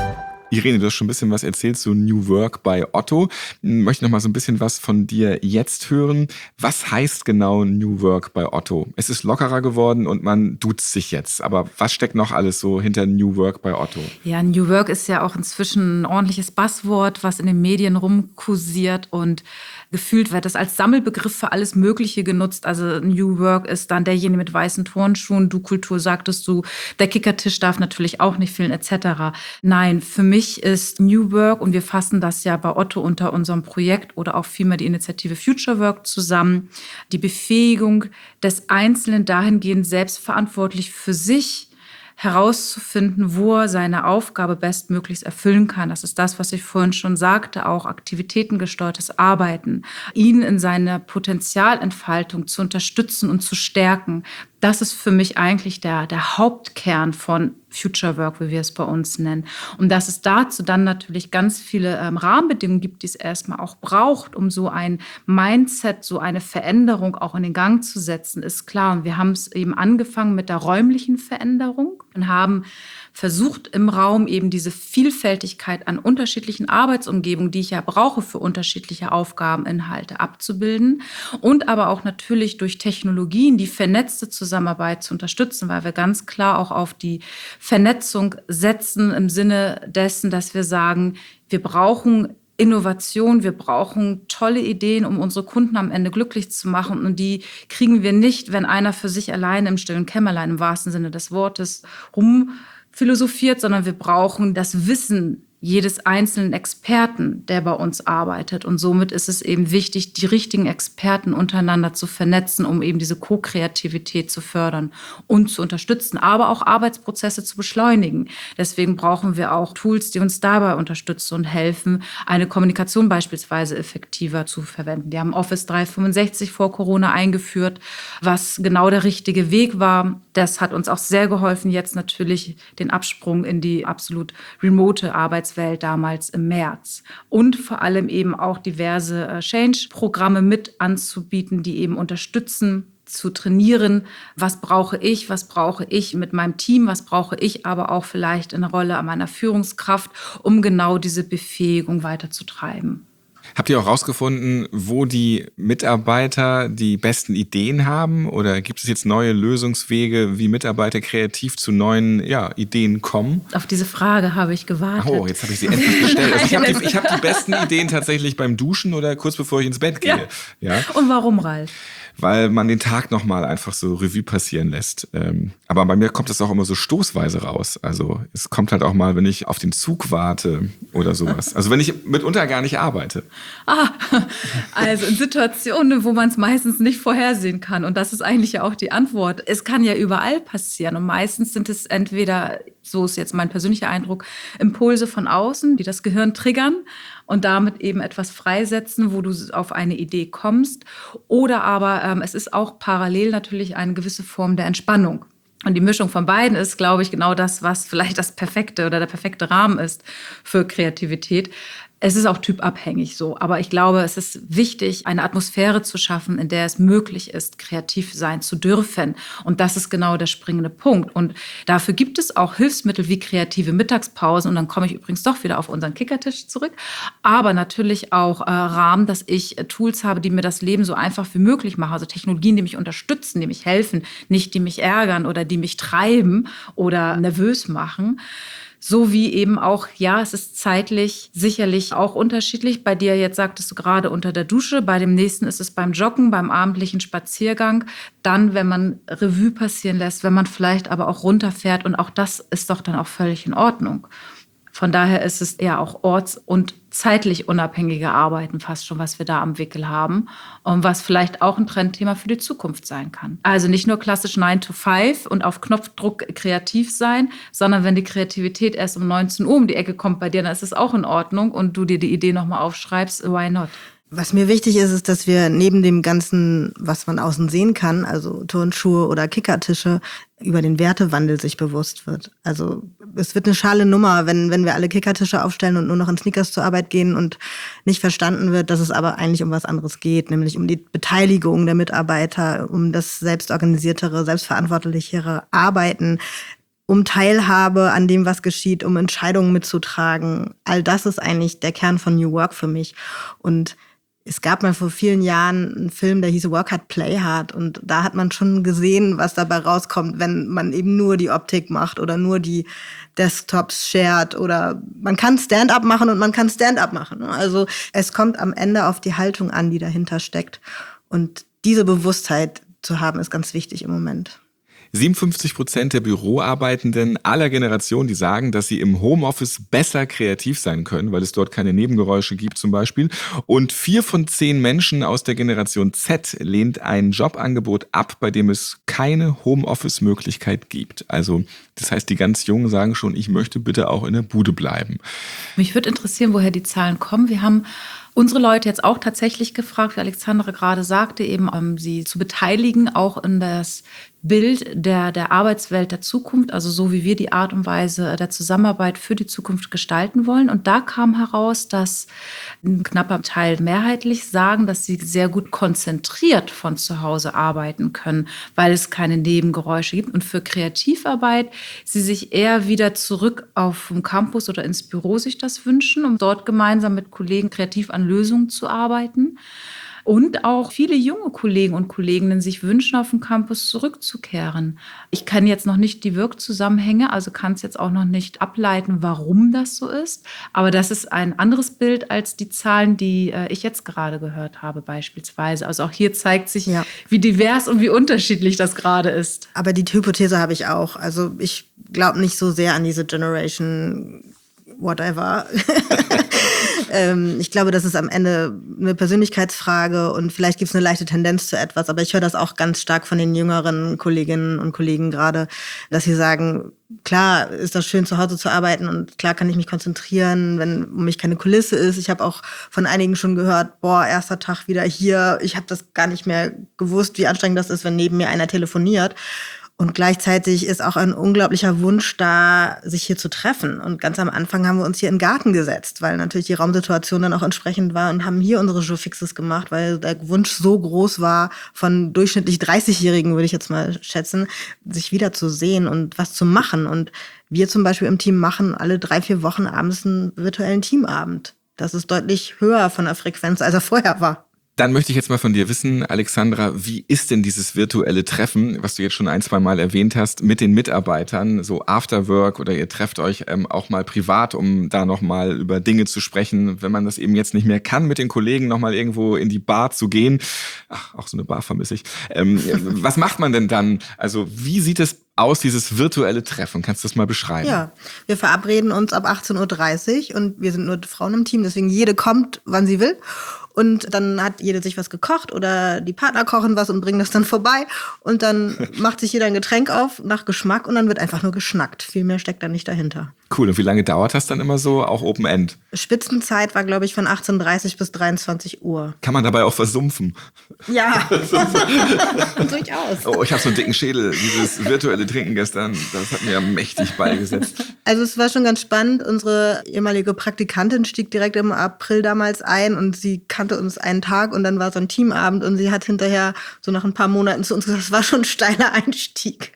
Irene, du hast schon ein bisschen was erzählt zu New Work bei Otto. Ich möchte noch mal so ein bisschen was von dir jetzt hören. Was heißt genau New Work bei Otto? Es ist lockerer geworden und man duzt sich jetzt. Aber was steckt noch alles so hinter New Work bei Otto? Ja, New Work ist ja auch inzwischen ein ordentliches Buzzword, was in den Medien rumkursiert und gefühlt wird das als Sammelbegriff für alles Mögliche genutzt. Also New Work ist dann derjenige mit weißen Turnschuhen, Du-Kultur sagtest du, der Kickertisch darf natürlich auch nicht fehlen et cetera. Nein, für mich ist New Work, und wir fassen das ja bei Otto unter unserem Projekt oder auch vielmehr die Initiative Future Work zusammen, die Befähigung des Einzelnen dahingehend selbstverantwortlich für sich herauszufinden, wo er seine Aufgabe bestmöglichst erfüllen kann. Das ist das, was ich vorhin schon sagte, auch aktivitätengesteuertes Arbeiten, ihn in seiner Potenzialentfaltung zu unterstützen und zu stärken. Das ist für mich eigentlich der, der Hauptkern von Future Work, wie wir es bei uns nennen. Und dass es dazu dann natürlich ganz viele ähm, Rahmenbedingungen gibt, die es erstmal auch braucht, um so ein Mindset, so eine Veränderung auch in den Gang zu setzen, ist klar. Und wir haben es eben angefangen mit der räumlichen Veränderung und haben versucht im Raum eben diese Vielfältigkeit an unterschiedlichen Arbeitsumgebungen, die ich ja brauche für unterschiedliche Aufgabeninhalte, abzubilden und aber auch natürlich durch Technologien die vernetzte Zusammenarbeit zu unterstützen, weil wir ganz klar auch auf die Vernetzung setzen im Sinne dessen, dass wir sagen, wir brauchen Innovation, wir brauchen tolle Ideen, um unsere Kunden am Ende glücklich zu machen. Und die kriegen wir nicht, wenn einer für sich alleine im stillen Kämmerlein im wahrsten Sinne des Wortes rumphilosophiert, sondern wir brauchen das Wissen jedes einzelnen Experten, der bei uns arbeitet. Und somit ist es eben wichtig, die richtigen Experten untereinander zu vernetzen, um eben diese Co-Kreativität zu fördern und zu unterstützen, aber auch Arbeitsprozesse zu beschleunigen. Deswegen brauchen wir auch Tools, die uns dabei unterstützen und helfen, eine Kommunikation beispielsweise effektiver zu verwenden. Wir haben Office dreihundertfünfundsechzig vor Corona eingeführt, was genau der richtige Weg war. Das hat uns auch sehr geholfen, jetzt natürlich den Absprung in die absolut remote Arbeitswelt damals im März. Und vor allem eben auch diverse Change-Programme mit anzubieten, die eben unterstützen, zu trainieren. Was brauche ich? Was brauche ich mit meinem Team? Was brauche ich aber auch vielleicht in der Rolle meiner Führungskraft, um genau diese Befähigung weiterzutreiben? Habt ihr auch rausgefunden, wo die Mitarbeiter die besten Ideen haben? Oder gibt es jetzt neue Lösungswege, wie Mitarbeiter kreativ zu neuen ja, Ideen kommen? Auf diese Frage habe ich gewartet. Oh, jetzt habe ich sie endlich gestellt. Also ich habe die, ich hab die besten Ideen tatsächlich beim Duschen oder kurz bevor ich ins Bett gehe. Ja. Ja? Und warum, Ralf? Weil man den Tag nochmal einfach so Revue passieren lässt. Aber bei mir kommt das auch immer so stoßweise raus. Also es kommt halt auch mal, wenn ich auf den Zug warte oder sowas. Also wenn ich mitunter gar nicht arbeite. Ah, also in Situationen, wo man es meistens nicht vorhersehen kann. Und das ist eigentlich ja auch die Antwort. Es kann ja überall passieren. Und meistens sind es entweder, so ist jetzt mein persönlicher Eindruck, Impulse von außen, die das Gehirn triggern und damit eben etwas freisetzen, wo du auf eine Idee kommst. Oder aber ähm, es ist auch parallel natürlich eine gewisse Form der Entspannung. Und die Mischung von beiden ist, glaube ich, genau das, was vielleicht das perfekte oder der perfekte Rahmen ist für Kreativität. Es ist auch typabhängig so, aber ich glaube, es ist wichtig, eine Atmosphäre zu schaffen, in der es möglich ist, kreativ sein zu dürfen. Und das ist genau der springende Punkt. Und dafür gibt es auch Hilfsmittel wie kreative Mittagspausen. Und dann komme ich übrigens doch wieder auf unseren Kickertisch zurück. Aber natürlich auch äh, Rahmen, dass ich äh, Tools habe, die mir das Leben so einfach wie möglich machen. Also Technologien, die mich unterstützen, die mich helfen, nicht die mich ärgern oder die mich treiben oder nervös machen. So wie eben auch, ja, es ist zeitlich sicherlich auch unterschiedlich. Bei dir jetzt sagtest du gerade unter der Dusche, bei dem nächsten ist es beim Joggen, beim abendlichen Spaziergang. Dann, wenn man Revue passieren lässt, wenn man vielleicht aber auch runterfährt. Und auch das ist doch dann auch völlig in Ordnung. Von daher ist es eher auch orts- und zeitlich unabhängige Arbeiten fast schon, was wir da am Wickel haben und was vielleicht auch ein Trendthema für die Zukunft sein kann. Also nicht nur klassisch nine to five und auf Knopfdruck kreativ sein, sondern wenn die Kreativität erst um neunzehn Uhr um die Ecke kommt bei dir, dann ist es auch in Ordnung und du dir die Idee nochmal aufschreibst, why not? Was mir wichtig ist, ist, dass wir neben dem Ganzen, was man außen sehen kann, also Turnschuhe oder Kickertische, über den Wertewandel sich bewusst wird. Also es wird eine schale Nummer, wenn wenn wir alle Kickertische aufstellen und nur noch in Sneakers zur Arbeit gehen und nicht verstanden wird, dass es aber eigentlich um was anderes geht, nämlich um die Beteiligung der Mitarbeiter, um das selbstorganisiertere, selbstverantwortlichere Arbeiten, um Teilhabe an dem, was geschieht, um Entscheidungen mitzutragen. All das ist eigentlich der Kern von New Work für mich. Und es gab mal vor vielen Jahren einen Film, der hieß Work Hard, Play Hard. Und da hat man schon gesehen, was dabei rauskommt, wenn man eben nur die Optik macht oder nur die Desktops shared. Oder man kann Stand-up machen und man kann Stand-up machen. Also es kommt am Ende auf die Haltung an, die dahinter steckt. Und diese Bewusstheit zu haben, ist ganz wichtig im Moment. siebenundfünfzig Prozent der Büroarbeitenden aller Generationen, die sagen, dass sie im Homeoffice besser kreativ sein können, weil es dort keine Nebengeräusche gibt zum Beispiel. Und vier von zehn Menschen aus der Generation Z lehnt ein Jobangebot ab, bei dem es keine Homeoffice-Möglichkeit gibt. Also das heißt, die ganz Jungen sagen schon, ich möchte bitte auch in der Bude bleiben. Mich würde interessieren, woher die Zahlen kommen. Wir haben unsere Leute jetzt auch tatsächlich gefragt, wie Alexandra gerade sagte, eben um sie zu beteiligen, auch in das Bild der, der Arbeitswelt der Zukunft, also so wie wir die Art und Weise der Zusammenarbeit für die Zukunft gestalten wollen. Und da kam heraus, dass ein knapper Teil mehrheitlich sagen, dass sie sehr gut konzentriert von zu Hause arbeiten können, weil es keine Nebengeräusche gibt. Und für Kreativarbeit sie sich eher wieder zurück auf den Campus oder ins Büro sich das wünschen, um dort gemeinsam mit Kollegen kreativ an Lösungen zu arbeiten. Und auch viele junge Kollegen und Kolleginnen sich wünschen, auf den Campus zurückzukehren. Ich kann jetzt noch nicht die Wirkzusammenhänge, also kann es jetzt auch noch nicht ableiten, warum das so ist. Aber das ist ein anderes Bild als die Zahlen, die äh, ich jetzt gerade gehört habe beispielsweise. Also auch hier zeigt sich, ja, wie divers und wie unterschiedlich das gerade ist. Aber die Hypothese habe ich auch. Also ich glaube nicht so sehr an diese Generation whatever. ähm, ich glaube, das ist am Ende eine Persönlichkeitsfrage und vielleicht gibt es eine leichte Tendenz zu etwas. Aber ich höre das auch ganz stark von den jüngeren Kolleginnen und Kollegen gerade, dass sie sagen, klar ist das schön, zu Hause zu arbeiten und klar kann ich mich konzentrieren, wenn um mich keine Kulisse ist. Ich habe auch von einigen schon gehört, boah, erster Tag wieder hier. Ich habe das gar nicht mehr gewusst, wie anstrengend das ist, wenn neben mir einer telefoniert. Und gleichzeitig ist auch ein unglaublicher Wunsch da, sich hier zu treffen. Und ganz am Anfang haben wir uns hier in den Garten gesetzt, weil natürlich die Raumsituation dann auch entsprechend war und haben hier unsere Showfixes gemacht, weil der Wunsch so groß war, von durchschnittlich dreißigjährigen, würde ich jetzt mal schätzen, sich wieder zu sehen und was zu machen. Und wir zum Beispiel im Team machen alle drei, vier Wochen abends einen virtuellen Teamabend. Das ist deutlich höher von der Frequenz, als er vorher war. Dann möchte ich jetzt mal von dir wissen, Alexandra, wie ist denn dieses virtuelle Treffen, was du jetzt schon ein, zwei Mal erwähnt hast, mit den Mitarbeitern, so Afterwork oder ihr trefft euch ähm, auch mal privat, um da nochmal über Dinge zu sprechen, wenn man das eben jetzt nicht mehr kann, mit den Kollegen nochmal irgendwo in die Bar zu gehen. Ach, auch so eine Bar vermisse ich. Ähm, was macht man denn dann? Also wie sieht es aus, dieses virtuelle Treffen? Kannst du das mal beschreiben? Ja, wir verabreden uns ab achtzehn Uhr dreißig und wir sind nur Frauen im Team, deswegen jede kommt, wann sie will. Und dann hat jede sich was gekocht oder die Partner kochen was und bringen das dann vorbei. Und dann macht sich jeder ein Getränk auf nach Geschmack und dann wird einfach nur geschnackt. Viel mehr steckt da nicht dahinter. Cool. Und wie lange dauert das dann immer so? Auch Open End? Spitzenzeit war, glaube ich, von achtzehn Uhr dreißig bis dreiundzwanzig Uhr. Kann man dabei auch versumpfen? Ja, durchaus. Oh, ich habe so einen dicken Schädel. Dieses virtuelle Trinken gestern, das hat mir ja mächtig beigesetzt. Also es war schon ganz spannend. Unsere ehemalige Praktikantin stieg direkt im April damals ein und sie kannte uns einen Tag und dann war so ein Teamabend und sie hat hinterher so nach ein paar Monaten zu uns gesagt, das war schon ein steiler Einstieg.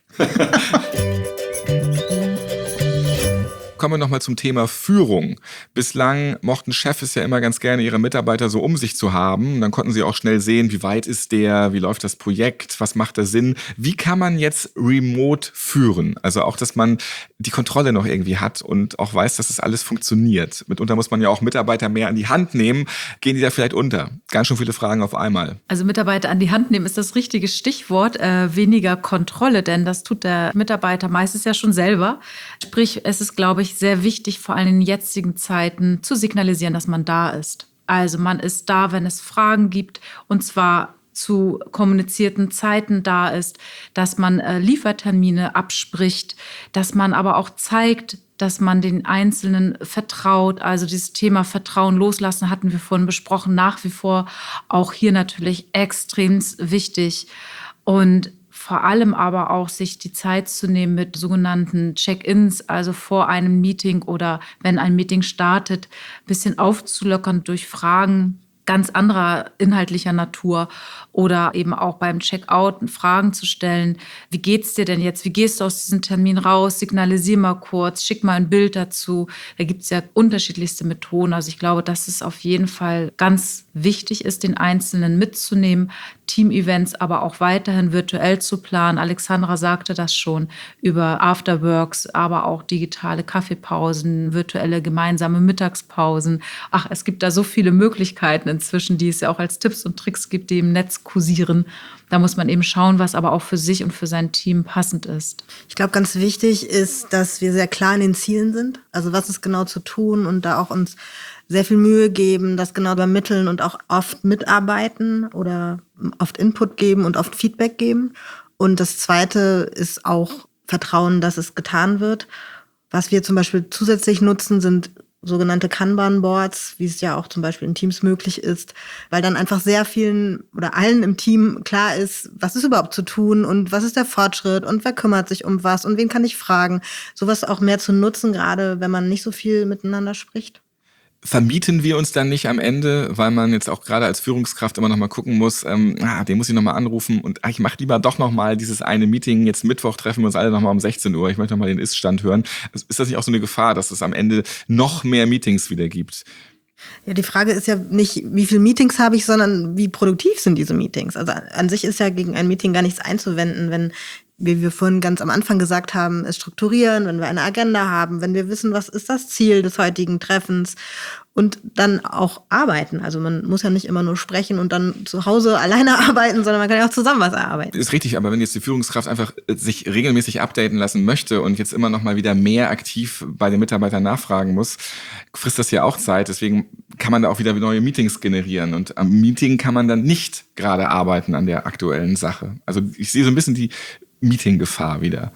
Kommen wir nochmal zum Thema Führung. Bislang mochten Chefs ja immer ganz gerne ihre Mitarbeiter so um sich zu haben. Dann konnten sie auch schnell sehen, wie weit ist der, wie läuft das Projekt, was macht da Sinn. Wie kann man jetzt remote führen? Also auch, dass man die Kontrolle noch irgendwie hat und auch weiß, dass das alles funktioniert. Mitunter muss man ja auch Mitarbeiter mehr an die Hand nehmen. Gehen die da vielleicht unter? Ganz schön viele Fragen auf einmal. Also Mitarbeiter an die Hand nehmen ist das richtige Stichwort. Äh, weniger Kontrolle, denn das tut der Mitarbeiter meistens ja schon selber. Sprich, es ist, glaube ich, sehr wichtig, vor allem in jetzigen Zeiten zu signalisieren, dass man da ist. Also man ist da, wenn es Fragen gibt, und zwar zu kommunizierten Zeiten da ist, dass man äh, Liefertermine abspricht, dass man aber auch zeigt, dass man den Einzelnen vertraut. Also dieses Thema Vertrauen loslassen hatten wir vorhin besprochen, nach wie vor auch hier natürlich extrem wichtig. Und vor allem aber auch sich die Zeit zu nehmen mit sogenannten Check-ins, also vor einem Meeting oder wenn ein Meeting startet, ein bisschen aufzulockern durch Fragen. ganz anderer inhaltlicher Natur oder eben auch beim Checkout Fragen zu stellen. Wie geht's dir denn jetzt? Wie gehst du aus diesem Termin raus? Signalisier mal kurz, schick mal ein Bild dazu. Da gibt's ja unterschiedlichste Methoden. Also ich glaube, dass es auf jeden Fall ganz wichtig ist, den Einzelnen mitzunehmen, Team-Events aber auch weiterhin virtuell zu planen. Alexandra sagte das schon, über Afterworks, aber auch digitale Kaffeepausen, virtuelle gemeinsame Mittagspausen. Ach, es gibt da so viele Möglichkeiten inzwischen, die es ja auch als Tipps und Tricks gibt, die im Netz kursieren. Da muss man eben schauen, was aber auch für sich und für sein Team passend ist. Ich glaube, ganz wichtig ist, dass wir sehr klar in den Zielen sind. Also was ist genau zu tun und da auch uns sehr viel Mühe geben, das genau übermitteln und auch oft mitarbeiten oder oft Input geben und oft Feedback geben. Und das Zweite ist auch Vertrauen, dass es getan wird. Was wir zum Beispiel zusätzlich nutzen, sind sogenannte Kanban-Boards, wie es ja auch zum Beispiel in Teams möglich ist, weil dann einfach sehr vielen oder allen im Team klar ist, was ist überhaupt zu tun und was ist der Fortschritt und wer kümmert sich um was und wen kann ich fragen. Sowas auch mehr zu nutzen, gerade wenn man nicht so viel miteinander spricht. Vermieten wir uns dann nicht am Ende, weil man jetzt auch gerade als Führungskraft immer noch mal gucken muss, ähm, ah, den muss ich noch mal anrufen und ah, ich mache lieber doch noch mal dieses eine Meeting, jetzt Mittwoch treffen wir uns alle noch mal um sechzehn Uhr, ich möchte noch mal den Ist-Stand hören. Ist das nicht auch so eine Gefahr, dass es am Ende noch mehr Meetings wieder gibt? Ja, die Frage ist ja nicht, wie viele Meetings habe ich, sondern wie produktiv sind diese Meetings. Also an sich ist ja gegen ein Meeting gar nichts einzuwenden, wenn, wie wir vorhin ganz am Anfang gesagt haben, es strukturieren, wenn wir eine Agenda haben, wenn wir wissen, was ist das Ziel des heutigen Treffens und dann auch arbeiten. Also man muss ja nicht immer nur sprechen und dann zu Hause alleine arbeiten, sondern man kann ja auch zusammen was erarbeiten. Ist richtig, aber wenn jetzt die Führungskraft einfach sich regelmäßig updaten lassen möchte und jetzt immer noch mal wieder mehr aktiv bei den Mitarbeitern nachfragen muss, frisst das ja auch Zeit. Deswegen kann man da auch wieder neue Meetings generieren. Und am Meeting kann man dann nicht gerade arbeiten an der aktuellen Sache. Also ich sehe so ein bisschen die Meeting-Gefahr wieder.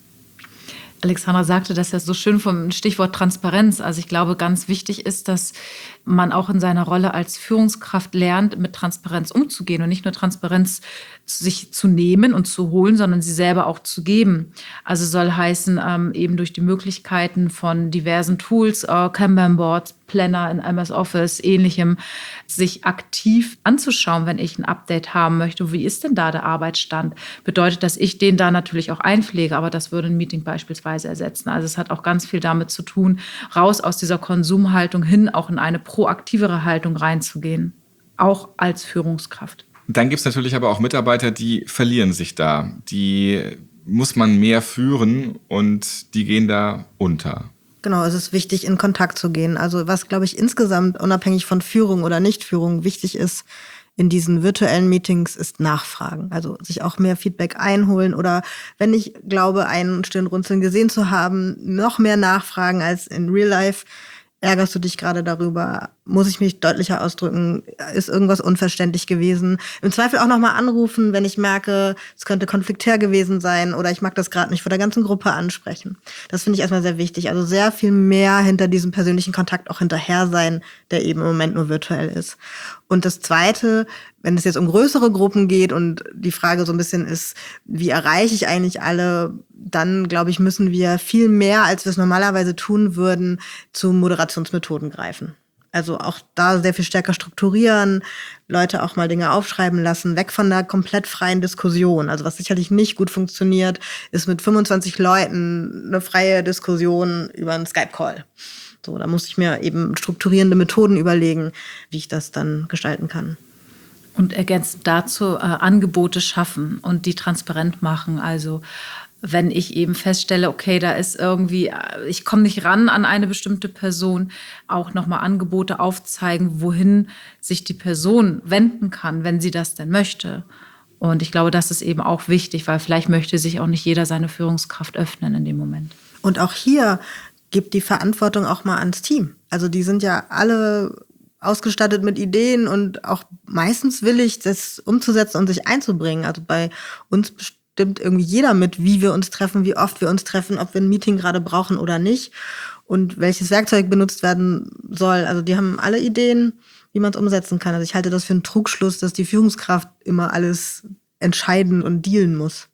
Alexandra sagte das ja so schön vom Stichwort Transparenz. Also ich glaube, ganz wichtig ist, dass man auch in seiner Rolle als Führungskraft lernt, mit Transparenz umzugehen und nicht nur Transparenz sich zu nehmen und zu holen, sondern sie selber auch zu geben. Also soll heißen, ähm, eben durch die Möglichkeiten von diversen Tools, äh, Kanban-Boards, Planner in M S Office, ähnlichem, sich aktiv anzuschauen, wenn ich ein Update haben möchte. Wie ist denn da der Arbeitsstand? Bedeutet, dass ich den da natürlich auch einpflege, aber das würde ein Meeting beispielsweise ersetzen. Also es hat auch ganz viel damit zu tun, raus aus dieser Konsumhaltung hin, auch in eine proaktivere Haltung reinzugehen, auch als Führungskraft. Dann gibt es natürlich aber auch Mitarbeiter, die verlieren sich da. Die muss man mehr führen und die gehen da unter. Genau, es ist wichtig, in Kontakt zu gehen. Also was, glaube ich, insgesamt unabhängig von Führung oder Nichtführung wichtig ist in diesen virtuellen Meetings, ist Nachfragen. Also sich auch mehr Feedback einholen oder wenn ich glaube, einen Stirnrunzeln gesehen zu haben, noch mehr nachfragen als in Real Life. Ärgerst du dich gerade darüber? Muss ich mich deutlicher ausdrücken? Ist irgendwas unverständlich gewesen? Im Zweifel auch nochmal anrufen, wenn ich merke, es könnte konfliktär gewesen sein oder ich mag das gerade nicht vor der ganzen Gruppe ansprechen. Das finde ich erstmal sehr wichtig. Also sehr viel mehr hinter diesem persönlichen Kontakt auch hinterher sein, der eben im Moment nur virtuell ist. Und das Zweite, wenn es jetzt um größere Gruppen geht und die Frage so ein bisschen ist, wie erreiche ich eigentlich alle, dann, glaube ich, müssen wir viel mehr, als wir es normalerweise tun würden, zu Moderationsmethoden greifen. Also auch da sehr viel stärker strukturieren, Leute auch mal Dinge aufschreiben lassen, weg von der komplett freien Diskussion. Also was sicherlich nicht gut funktioniert, ist mit fünfundzwanzig Leuten eine freie Diskussion über einen Skype-Call. So, da muss ich mir eben strukturierende Methoden überlegen, wie ich das dann gestalten kann. Und ergänzend dazu äh, Angebote schaffen und die transparent machen. Also wenn ich eben feststelle, okay, da ist irgendwie, ich komme nicht ran an eine bestimmte Person, auch nochmal Angebote aufzeigen, wohin sich die Person wenden kann, wenn sie das denn möchte. Und ich glaube, das ist eben auch wichtig, weil vielleicht möchte sich auch nicht jeder seine Führungskraft öffnen in dem Moment. Und auch hier gibt die Verantwortung auch mal ans Team. Also die sind ja alle ausgestattet mit Ideen und auch meistens willig, das umzusetzen und sich einzubringen. Also bei uns bestimmt irgendwie jeder mit, wie wir uns treffen, wie oft wir uns treffen, ob wir ein Meeting gerade brauchen oder nicht und welches Werkzeug benutzt werden soll. Also die haben alle Ideen, wie man es umsetzen kann. Also ich halte das für einen Trugschluss, dass die Führungskraft immer alles entscheiden und dealen muss.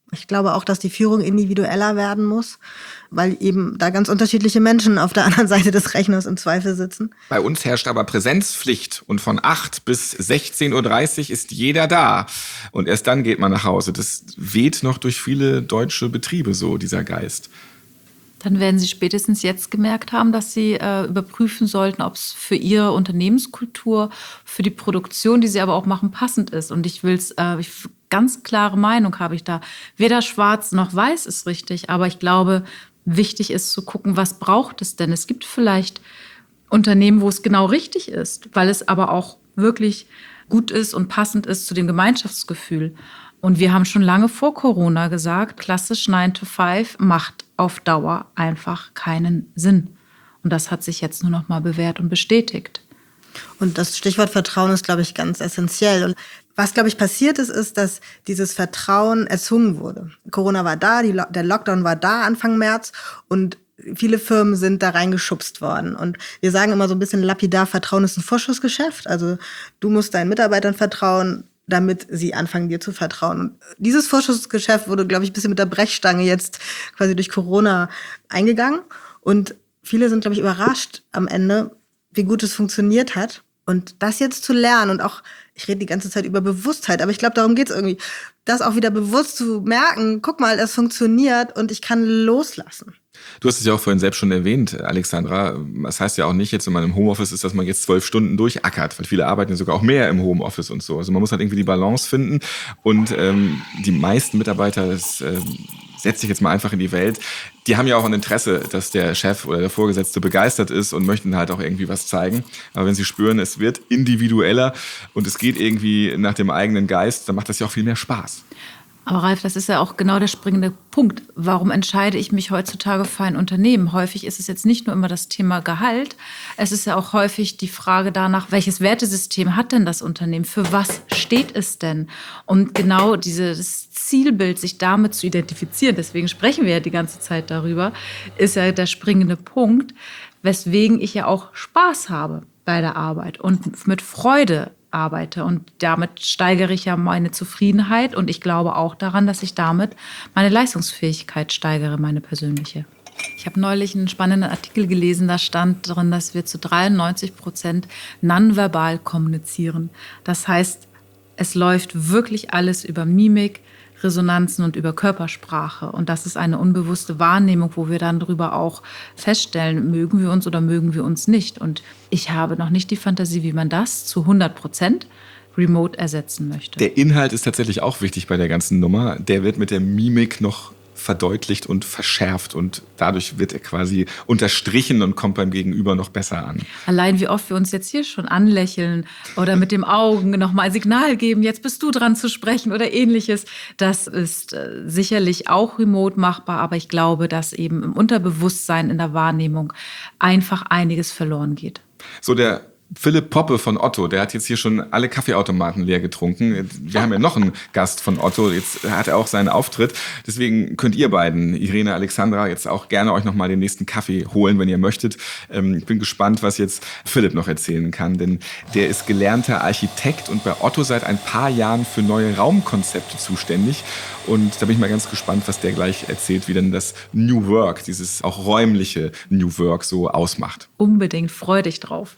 Ich glaube auch, dass die Führung individueller werden muss, weil eben da ganz unterschiedliche Menschen auf der anderen Seite des Rechners im Zweifel sitzen. Bei uns herrscht aber Präsenzpflicht und von acht bis sechzehn Uhr dreißig ist jeder da. Und erst dann geht man nach Hause. Das weht noch durch viele deutsche Betriebe so, dieser Geist. Dann werden Sie spätestens jetzt gemerkt haben, dass Sie äh, überprüfen sollten, ob es für Ihre Unternehmenskultur, für die Produktion, die Sie aber auch machen, passend ist. Und ich will es, äh, ich, ganz klare Meinung habe ich da. Weder schwarz noch weiß ist richtig. Aber ich glaube, wichtig ist zu gucken, was braucht es denn? Es gibt vielleicht Unternehmen, wo es genau richtig ist, weil es aber auch wirklich gut ist und passend ist zu dem Gemeinschaftsgefühl. Und wir haben schon lange vor Corona gesagt, klassisch nine to five macht auf Dauer einfach keinen Sinn. Und das hat sich jetzt nur noch mal bewährt und bestätigt. Und das Stichwort Vertrauen ist, glaube ich, ganz essentiell. Und was, glaube ich, passiert ist, ist, dass dieses Vertrauen erzwungen wurde. Corona war da, die Lo- der Lockdown war da Anfang März und viele Firmen sind da reingeschubst worden. Und wir sagen immer so ein bisschen lapidar, Vertrauen ist ein Vorschussgeschäft. Also du musst deinen Mitarbeitern vertrauen, damit sie anfangen, dir zu vertrauen. Und dieses Vorschussgeschäft wurde, glaube ich, ein bisschen mit der Brechstange jetzt quasi durch Corona eingegangen. Und viele sind, glaube ich, überrascht am Ende, wie gut es funktioniert hat. Und das jetzt zu lernen und auch, ich rede die ganze Zeit über Bewusstheit, aber ich glaube, darum geht es irgendwie, das auch wieder bewusst zu merken, guck mal, es funktioniert und ich kann loslassen. Du hast es ja auch vorhin selbst schon erwähnt, Alexandra. Das heißt ja auch nicht, jetzt wenn man im Homeoffice ist, dass man jetzt zwölf Stunden durchackert, weil viele arbeiten ja sogar auch mehr im Homeoffice und so. Also man muss halt irgendwie die Balance finden und ähm, die meisten Mitarbeiter, das ähm, setzt sich jetzt mal einfach in die Welt, die haben ja auch ein Interesse, dass der Chef oder der Vorgesetzte begeistert ist und möchten halt auch irgendwie was zeigen. Aber wenn sie spüren, es wird individueller und es geht irgendwie nach dem eigenen Geist, dann macht das ja auch viel mehr Spaß. Aber Ralf, das ist ja auch genau der springende Punkt. Warum entscheide ich mich heutzutage für ein Unternehmen? Häufig ist es jetzt nicht nur immer das Thema Gehalt. Es ist ja auch häufig die Frage danach, welches Wertesystem hat denn das Unternehmen? Für was steht es denn? Und genau dieses Zielbild, sich damit zu identifizieren, deswegen sprechen wir ja die ganze Zeit darüber, ist ja der springende Punkt, weswegen ich ja auch Spaß habe bei der Arbeit und mit Freude arbeite. Und damit steigere ich ja meine Zufriedenheit. Und ich glaube auch daran, dass ich damit meine Leistungsfähigkeit steigere, meine persönliche. Ich habe neulich einen spannenden Artikel gelesen, da stand drin, dass wir zu dreiundneunzig Prozent nonverbal kommunizieren. Das heißt, es läuft wirklich alles über Mimik, Resonanzen und über Körpersprache. Und das ist eine unbewusste Wahrnehmung, wo wir dann darüber auch feststellen, mögen wir uns oder mögen wir uns nicht. Und ich habe noch nicht die Fantasie, wie man das zu hundert Prozent remote ersetzen möchte. Der Inhalt ist tatsächlich auch wichtig bei der ganzen Nummer. Der wird mit der Mimik noch verdeutlicht und verschärft und dadurch wird er quasi unterstrichen und kommt beim Gegenüber noch besser an. Allein wie oft wir uns jetzt hier schon anlächeln oder mit dem Augen nochmal ein Signal geben, jetzt bist du dran zu sprechen oder ähnliches. Das ist äh, sicherlich auch remote machbar, aber ich glaube, dass eben im Unterbewusstsein, in der Wahrnehmung einfach einiges verloren geht. So, der Philipp Poppe von Otto, der hat jetzt hier schon alle Kaffeeautomaten leer getrunken. Wir haben ja noch einen Gast von Otto, jetzt hat er auch seinen Auftritt. Deswegen könnt ihr beiden, Irene, Alexandra, jetzt auch gerne euch nochmal den nächsten Kaffee holen, wenn ihr möchtet. Ich bin gespannt, was jetzt Philipp noch erzählen kann, denn der ist gelernter Architekt und bei Otto seit ein paar Jahren für neue Raumkonzepte zuständig. Und da bin ich mal ganz gespannt, was der gleich erzählt, wie denn das New Work, dieses auch räumliche New Work so ausmacht. Unbedingt, freu dich drauf.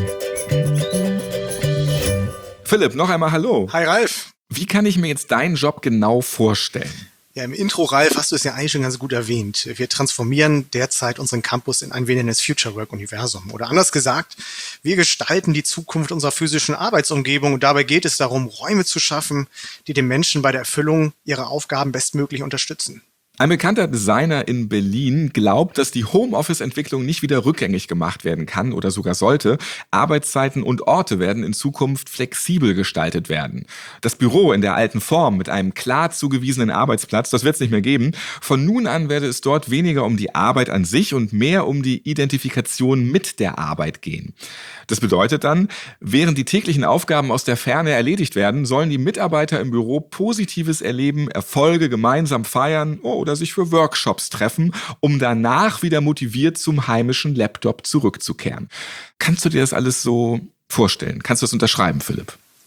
Philipp, noch einmal hallo. Hi Ralf. Wie kann ich mir jetzt deinen Job genau vorstellen? Ja, im Intro, Ralf, hast du es ja eigentlich schon ganz gut erwähnt. Wir transformieren derzeit unseren Campus in ein wenig Future Work Universum. Oder anders gesagt, wir gestalten die Zukunft unserer physischen Arbeitsumgebung und dabei geht es darum, Räume zu schaffen, die den Menschen bei der Erfüllung ihrer Aufgaben bestmöglich unterstützen. Ein bekannter Designer in Berlin glaubt, dass die Homeoffice-Entwicklung nicht wieder rückgängig gemacht werden kann oder sogar sollte. Arbeitszeiten und Orte werden in Zukunft flexibel gestaltet werden. Das Büro in der alten Form mit einem klar zugewiesenen Arbeitsplatz, das wird es nicht mehr geben. Von nun an werde es dort weniger um die Arbeit an sich und mehr um die Identifikation mit der Arbeit gehen. Das bedeutet dann, während die täglichen Aufgaben aus der Ferne erledigt werden, sollen die Mitarbeiter im Büro Positives erleben, Erfolge gemeinsam feiern oder sich für Workshops treffen, um danach wieder motiviert zum heimischen Laptop zurückzukehren. Kannst du dir das alles so vorstellen? Kannst du das unterschreiben, Philipp?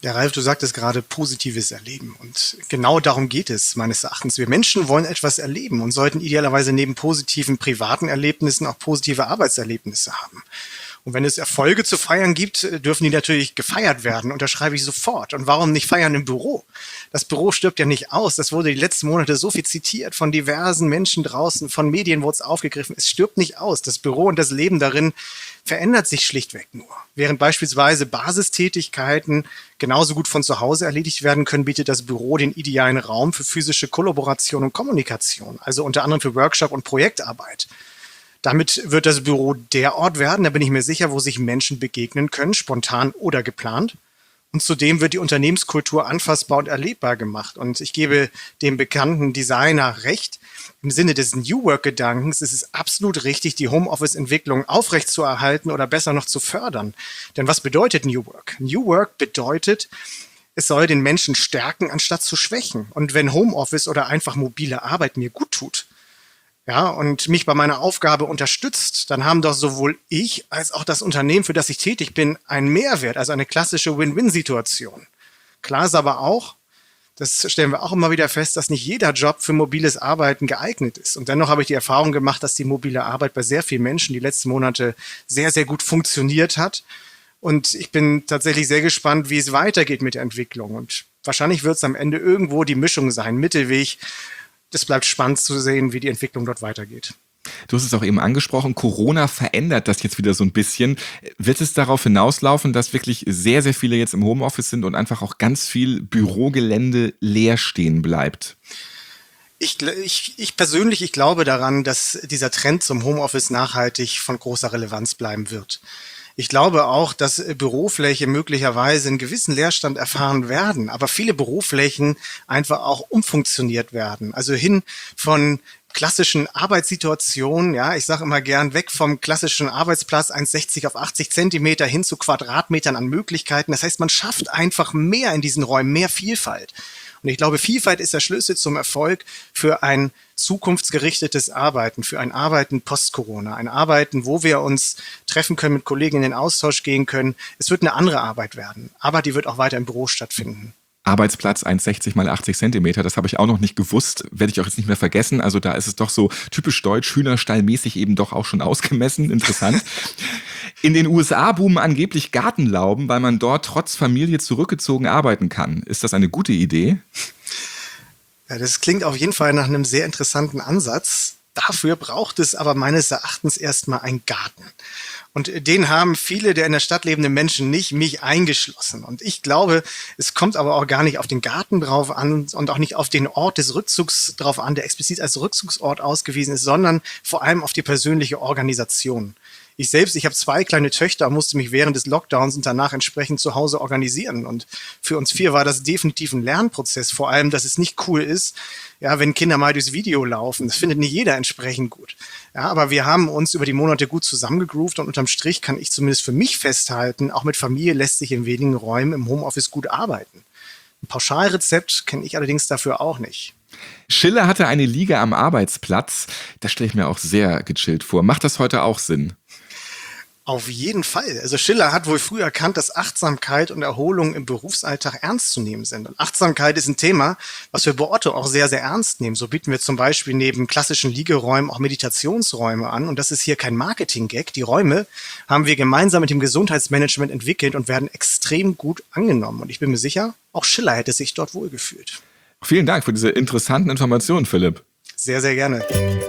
Ja, Ralf, du sagtest gerade positives Erleben. Und genau darum geht es meines Erachtens. Wir Menschen wollen etwas erleben und sollten idealerweise neben positiven privaten Erlebnissen auch positive Arbeitserlebnisse haben. Und wenn es Erfolge zu feiern gibt, dürfen die natürlich gefeiert werden. Unterschreibe ich sofort. Und warum nicht feiern im Büro? Das Büro stirbt ja nicht aus. Das wurde die letzten Monate so viel zitiert von diversen Menschen draußen, von Medien wurde es aufgegriffen. Es stirbt nicht aus. Das Büro und das Leben darin verändert sich schlichtweg nur. Während beispielsweise Basistätigkeiten genauso gut von zu Hause erledigt werden können, bietet das Büro den idealen Raum für physische Kollaboration und Kommunikation. Also unter anderem für Workshop und Projektarbeit. Damit wird das Büro der Ort werden, da bin ich mir sicher, wo sich Menschen begegnen können, spontan oder geplant. Und zudem wird die Unternehmenskultur anfassbar und erlebbar gemacht. Und ich gebe dem bekannten Designer recht. Im Sinne des New Work-Gedankens ist es absolut richtig, die Homeoffice-Entwicklung aufrechtzuerhalten oder besser noch zu fördern. Denn was bedeutet New Work? New Work bedeutet, es soll den Menschen stärken, anstatt zu schwächen. Und wenn Homeoffice oder einfach mobile Arbeit mir gut tut, ja, und mich bei meiner Aufgabe unterstützt, dann haben doch sowohl ich als auch das Unternehmen, für das ich tätig bin, einen Mehrwert, also eine klassische Win-Win-Situation. Klar ist aber auch, das stellen wir auch immer wieder fest, dass nicht jeder Job für mobiles Arbeiten geeignet ist. Und dennoch habe ich die Erfahrung gemacht, dass die mobile Arbeit bei sehr vielen Menschen die letzten Monate sehr, sehr gut funktioniert hat. Und ich bin tatsächlich sehr gespannt, wie es weitergeht mit der Entwicklung. Und wahrscheinlich wird es am Ende irgendwo die Mischung sein, Mittelweg. Es bleibt spannend zu sehen, wie die Entwicklung dort weitergeht. Du hast es auch eben angesprochen, Corona verändert das jetzt wieder so ein bisschen. Wird es darauf hinauslaufen, dass wirklich sehr, sehr viele jetzt im Homeoffice sind und einfach auch ganz viel Bürogelände leer stehen bleibt? Ich, ich, ich persönlich, ich glaube daran, dass dieser Trend zum Homeoffice nachhaltig von großer Relevanz bleiben wird. Ich glaube auch, dass Bürofläche möglicherweise einen gewissen Leerstand erfahren werden, aber viele Büroflächen einfach auch umfunktioniert werden. Also hin von klassischen Arbeitssituationen, ja, ich sage immer gern, weg vom klassischen Arbeitsplatz eins Komma sechzig auf achtzig Zentimeter hin zu Quadratmetern an Möglichkeiten. Das heißt, man schafft einfach mehr in diesen Räumen, mehr Vielfalt. Und ich glaube, Vielfalt ist der Schlüssel zum Erfolg für ein zukunftsgerichtetes Arbeiten, für ein Arbeiten post-Corona, ein Arbeiten, wo wir uns treffen können, mit Kollegen in den Austausch gehen können. Es wird eine andere Arbeit werden, aber die wird auch weiter im Büro stattfinden. Arbeitsplatz eins Komma sechzig mal achtzig Zentimeter, das habe ich auch noch nicht gewusst, werde ich auch jetzt nicht mehr vergessen. Also da ist es doch so typisch deutsch, Hühnerstallmäßig eben doch auch schon ausgemessen, interessant. In den U S A boomen angeblich Gartenlauben, weil man dort trotz Familie zurückgezogen arbeiten kann. Ist das eine gute Idee? Ja, das klingt auf jeden Fall nach einem sehr interessanten Ansatz. Dafür braucht es aber meines Erachtens erstmal einen Garten. Und den haben viele der in der Stadt lebenden Menschen nicht, mich eingeschlossen. Und ich glaube, es kommt aber auch gar nicht auf den Garten drauf an und auch nicht auf den Ort des Rückzugs drauf an, der explizit als Rückzugsort ausgewiesen ist, sondern vor allem auf die persönliche Organisation. Ich selbst, ich habe zwei kleine Töchter, musste mich während des Lockdowns und danach entsprechend zu Hause organisieren. Und für uns vier war das definitiv ein Lernprozess. Vor allem, dass es nicht cool ist, ja, wenn Kinder mal durchs Video laufen. Das findet nicht jeder entsprechend gut. Ja, aber wir haben uns über die Monate gut zusammengegroovt und unterm Strich kann ich zumindest für mich festhalten, auch mit Familie lässt sich in wenigen Räumen im Homeoffice gut arbeiten. Ein Pauschalrezept kenne ich allerdings dafür auch nicht. Schiller hatte eine Liege am Arbeitsplatz. Das stelle ich mir auch sehr gechillt vor. Macht das heute auch Sinn? Auf jeden Fall. Also Schiller hat wohl früh erkannt, dass Achtsamkeit und Erholung im Berufsalltag ernst zu nehmen sind. Und Achtsamkeit ist ein Thema, was wir bei Otto auch sehr, sehr ernst nehmen. So bieten wir zum Beispiel neben klassischen Liegeräumen auch Meditationsräume an. Und das ist hier kein Marketing-Gag. Die Räume haben wir gemeinsam mit dem Gesundheitsmanagement entwickelt und werden extrem gut angenommen. Und ich bin mir sicher, auch Schiller hätte sich dort wohlgefühlt. Vielen Dank für diese interessanten Informationen, Philipp. Sehr, sehr gerne.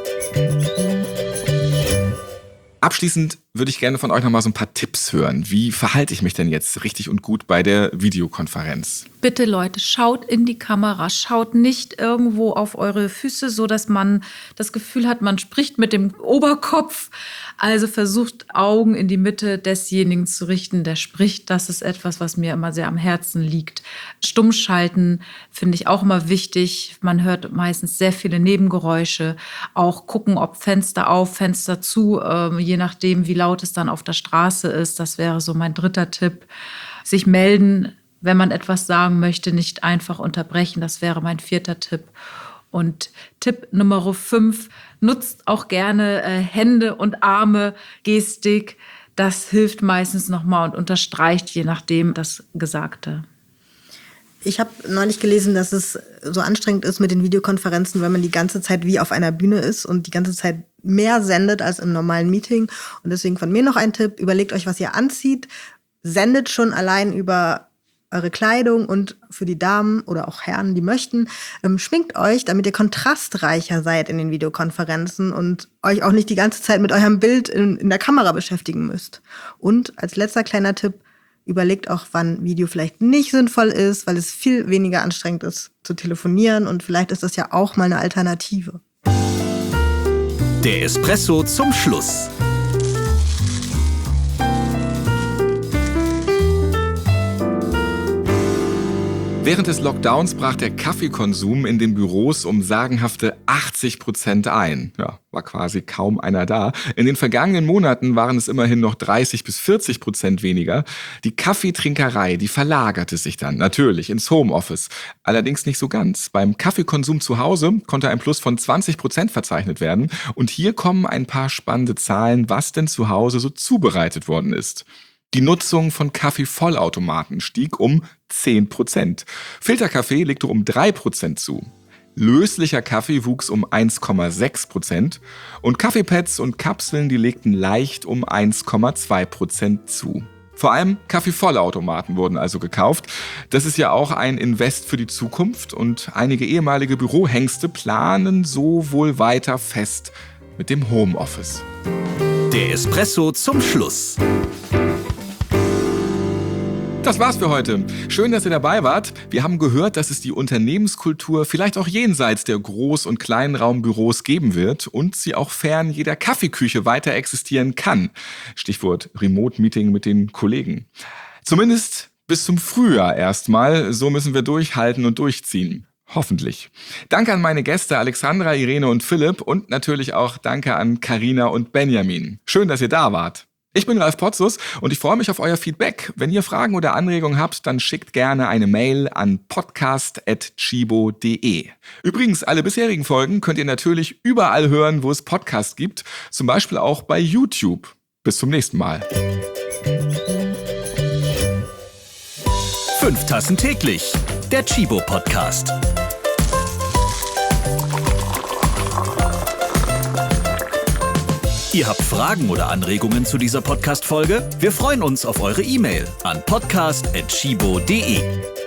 Abschließend würde ich gerne von euch noch mal so ein paar Tipps hören. Wie verhalte ich mich denn jetzt richtig und gut bei der Videokonferenz? Bitte Leute, schaut in die Kamera, schaut nicht irgendwo auf eure Füße, so dass man das Gefühl hat, man spricht mit dem Oberkopf. Also versucht Augen in die Mitte desjenigen zu richten, der spricht. Das ist etwas, was mir immer sehr am Herzen liegt. Stummschalten finde ich auch immer wichtig. Man hört meistens sehr viele Nebengeräusche. Auch gucken, ob Fenster auf, Fenster zu, äh, je nachdem, wie laut es dann auf der Straße ist. Das wäre so mein dritter Tipp. Sich melden, wenn man etwas sagen möchte, nicht einfach unterbrechen. Das wäre mein vierter Tipp. Und Tipp Nummer fünf, nutzt auch gerne äh, Hände und Arme, Gestik. Das hilft meistens nochmal und unterstreicht je nachdem das Gesagte. Ich habe neulich gelesen, dass es so anstrengend ist mit den Videokonferenzen, wenn man die ganze Zeit wie auf einer Bühne ist und die ganze Zeit mehr sendet als im normalen Meeting. Und deswegen von mir noch ein Tipp, überlegt euch, was ihr anzieht, sendet schon allein über eure Kleidung und für die Damen oder auch Herren, die möchten, ähm, schminkt euch, damit ihr kontrastreicher seid in den Videokonferenzen und euch auch nicht die ganze Zeit mit eurem Bild in, in der Kamera beschäftigen müsst. Und als letzter kleiner Tipp, überlegt auch, wann Video vielleicht nicht sinnvoll ist, weil es viel weniger anstrengend ist zu telefonieren und vielleicht ist das ja auch mal eine Alternative. Der Espresso zum Schluss. Während des Lockdowns brach der Kaffeekonsum in den Büros um sagenhafte achtzig Prozent ein. Ja, war quasi kaum einer da. In den vergangenen Monaten waren es immerhin noch dreißig bis vierzig Prozent weniger. Die Kaffeetrinkerei, die verlagerte sich dann natürlich ins Homeoffice. Allerdings nicht so ganz. Beim Kaffeekonsum zu Hause konnte ein Plus von zwanzig Prozent verzeichnet werden. Und hier kommen ein paar spannende Zahlen, was denn zu Hause so zubereitet worden ist. Die Nutzung von Kaffeevollautomaten stieg um zehn Prozent. Filterkaffee legte um drei Prozent zu. Löslicher Kaffee wuchs um eins Komma sechs Prozent. Und Kaffeepads und Kapseln, die legten leicht um eins Komma zwei Prozent zu. Vor allem Kaffeevollautomaten wurden also gekauft. Das ist ja auch ein Invest für die Zukunft. Und einige ehemalige Bürohengste planen so wohl weiter fest mit dem Homeoffice. Der Espresso zum Schluss. Das war's für heute. Schön, dass ihr dabei wart. Wir haben gehört, dass es die Unternehmenskultur vielleicht auch jenseits der Groß- und Kleinraumbüros geben wird und sie auch fern jeder Kaffeeküche weiter existieren kann. Stichwort Remote-Meeting mit den Kollegen. Zumindest bis zum Frühjahr erstmal. So müssen wir durchhalten und durchziehen. Hoffentlich. Danke an meine Gäste Alexandra, Irene und Philipp und natürlich auch danke an Carina und Benjamin. Schön, dass ihr da wart. Ich bin Ralf Potzus und ich freue mich auf euer Feedback. Wenn ihr Fragen oder Anregungen habt, dann schickt gerne eine Mail an podcast at chibo punkt de. Übrigens, alle bisherigen Folgen könnt ihr natürlich überall hören, wo es Podcasts gibt, zum Beispiel auch bei YouTube. Bis zum nächsten Mal. Fünf Tassen täglich, der Chibo Podcast. Ihr habt Fragen oder Anregungen zu dieser Podcast-Folge? Wir freuen uns auf eure E-Mail an podcast at chibo punkt de.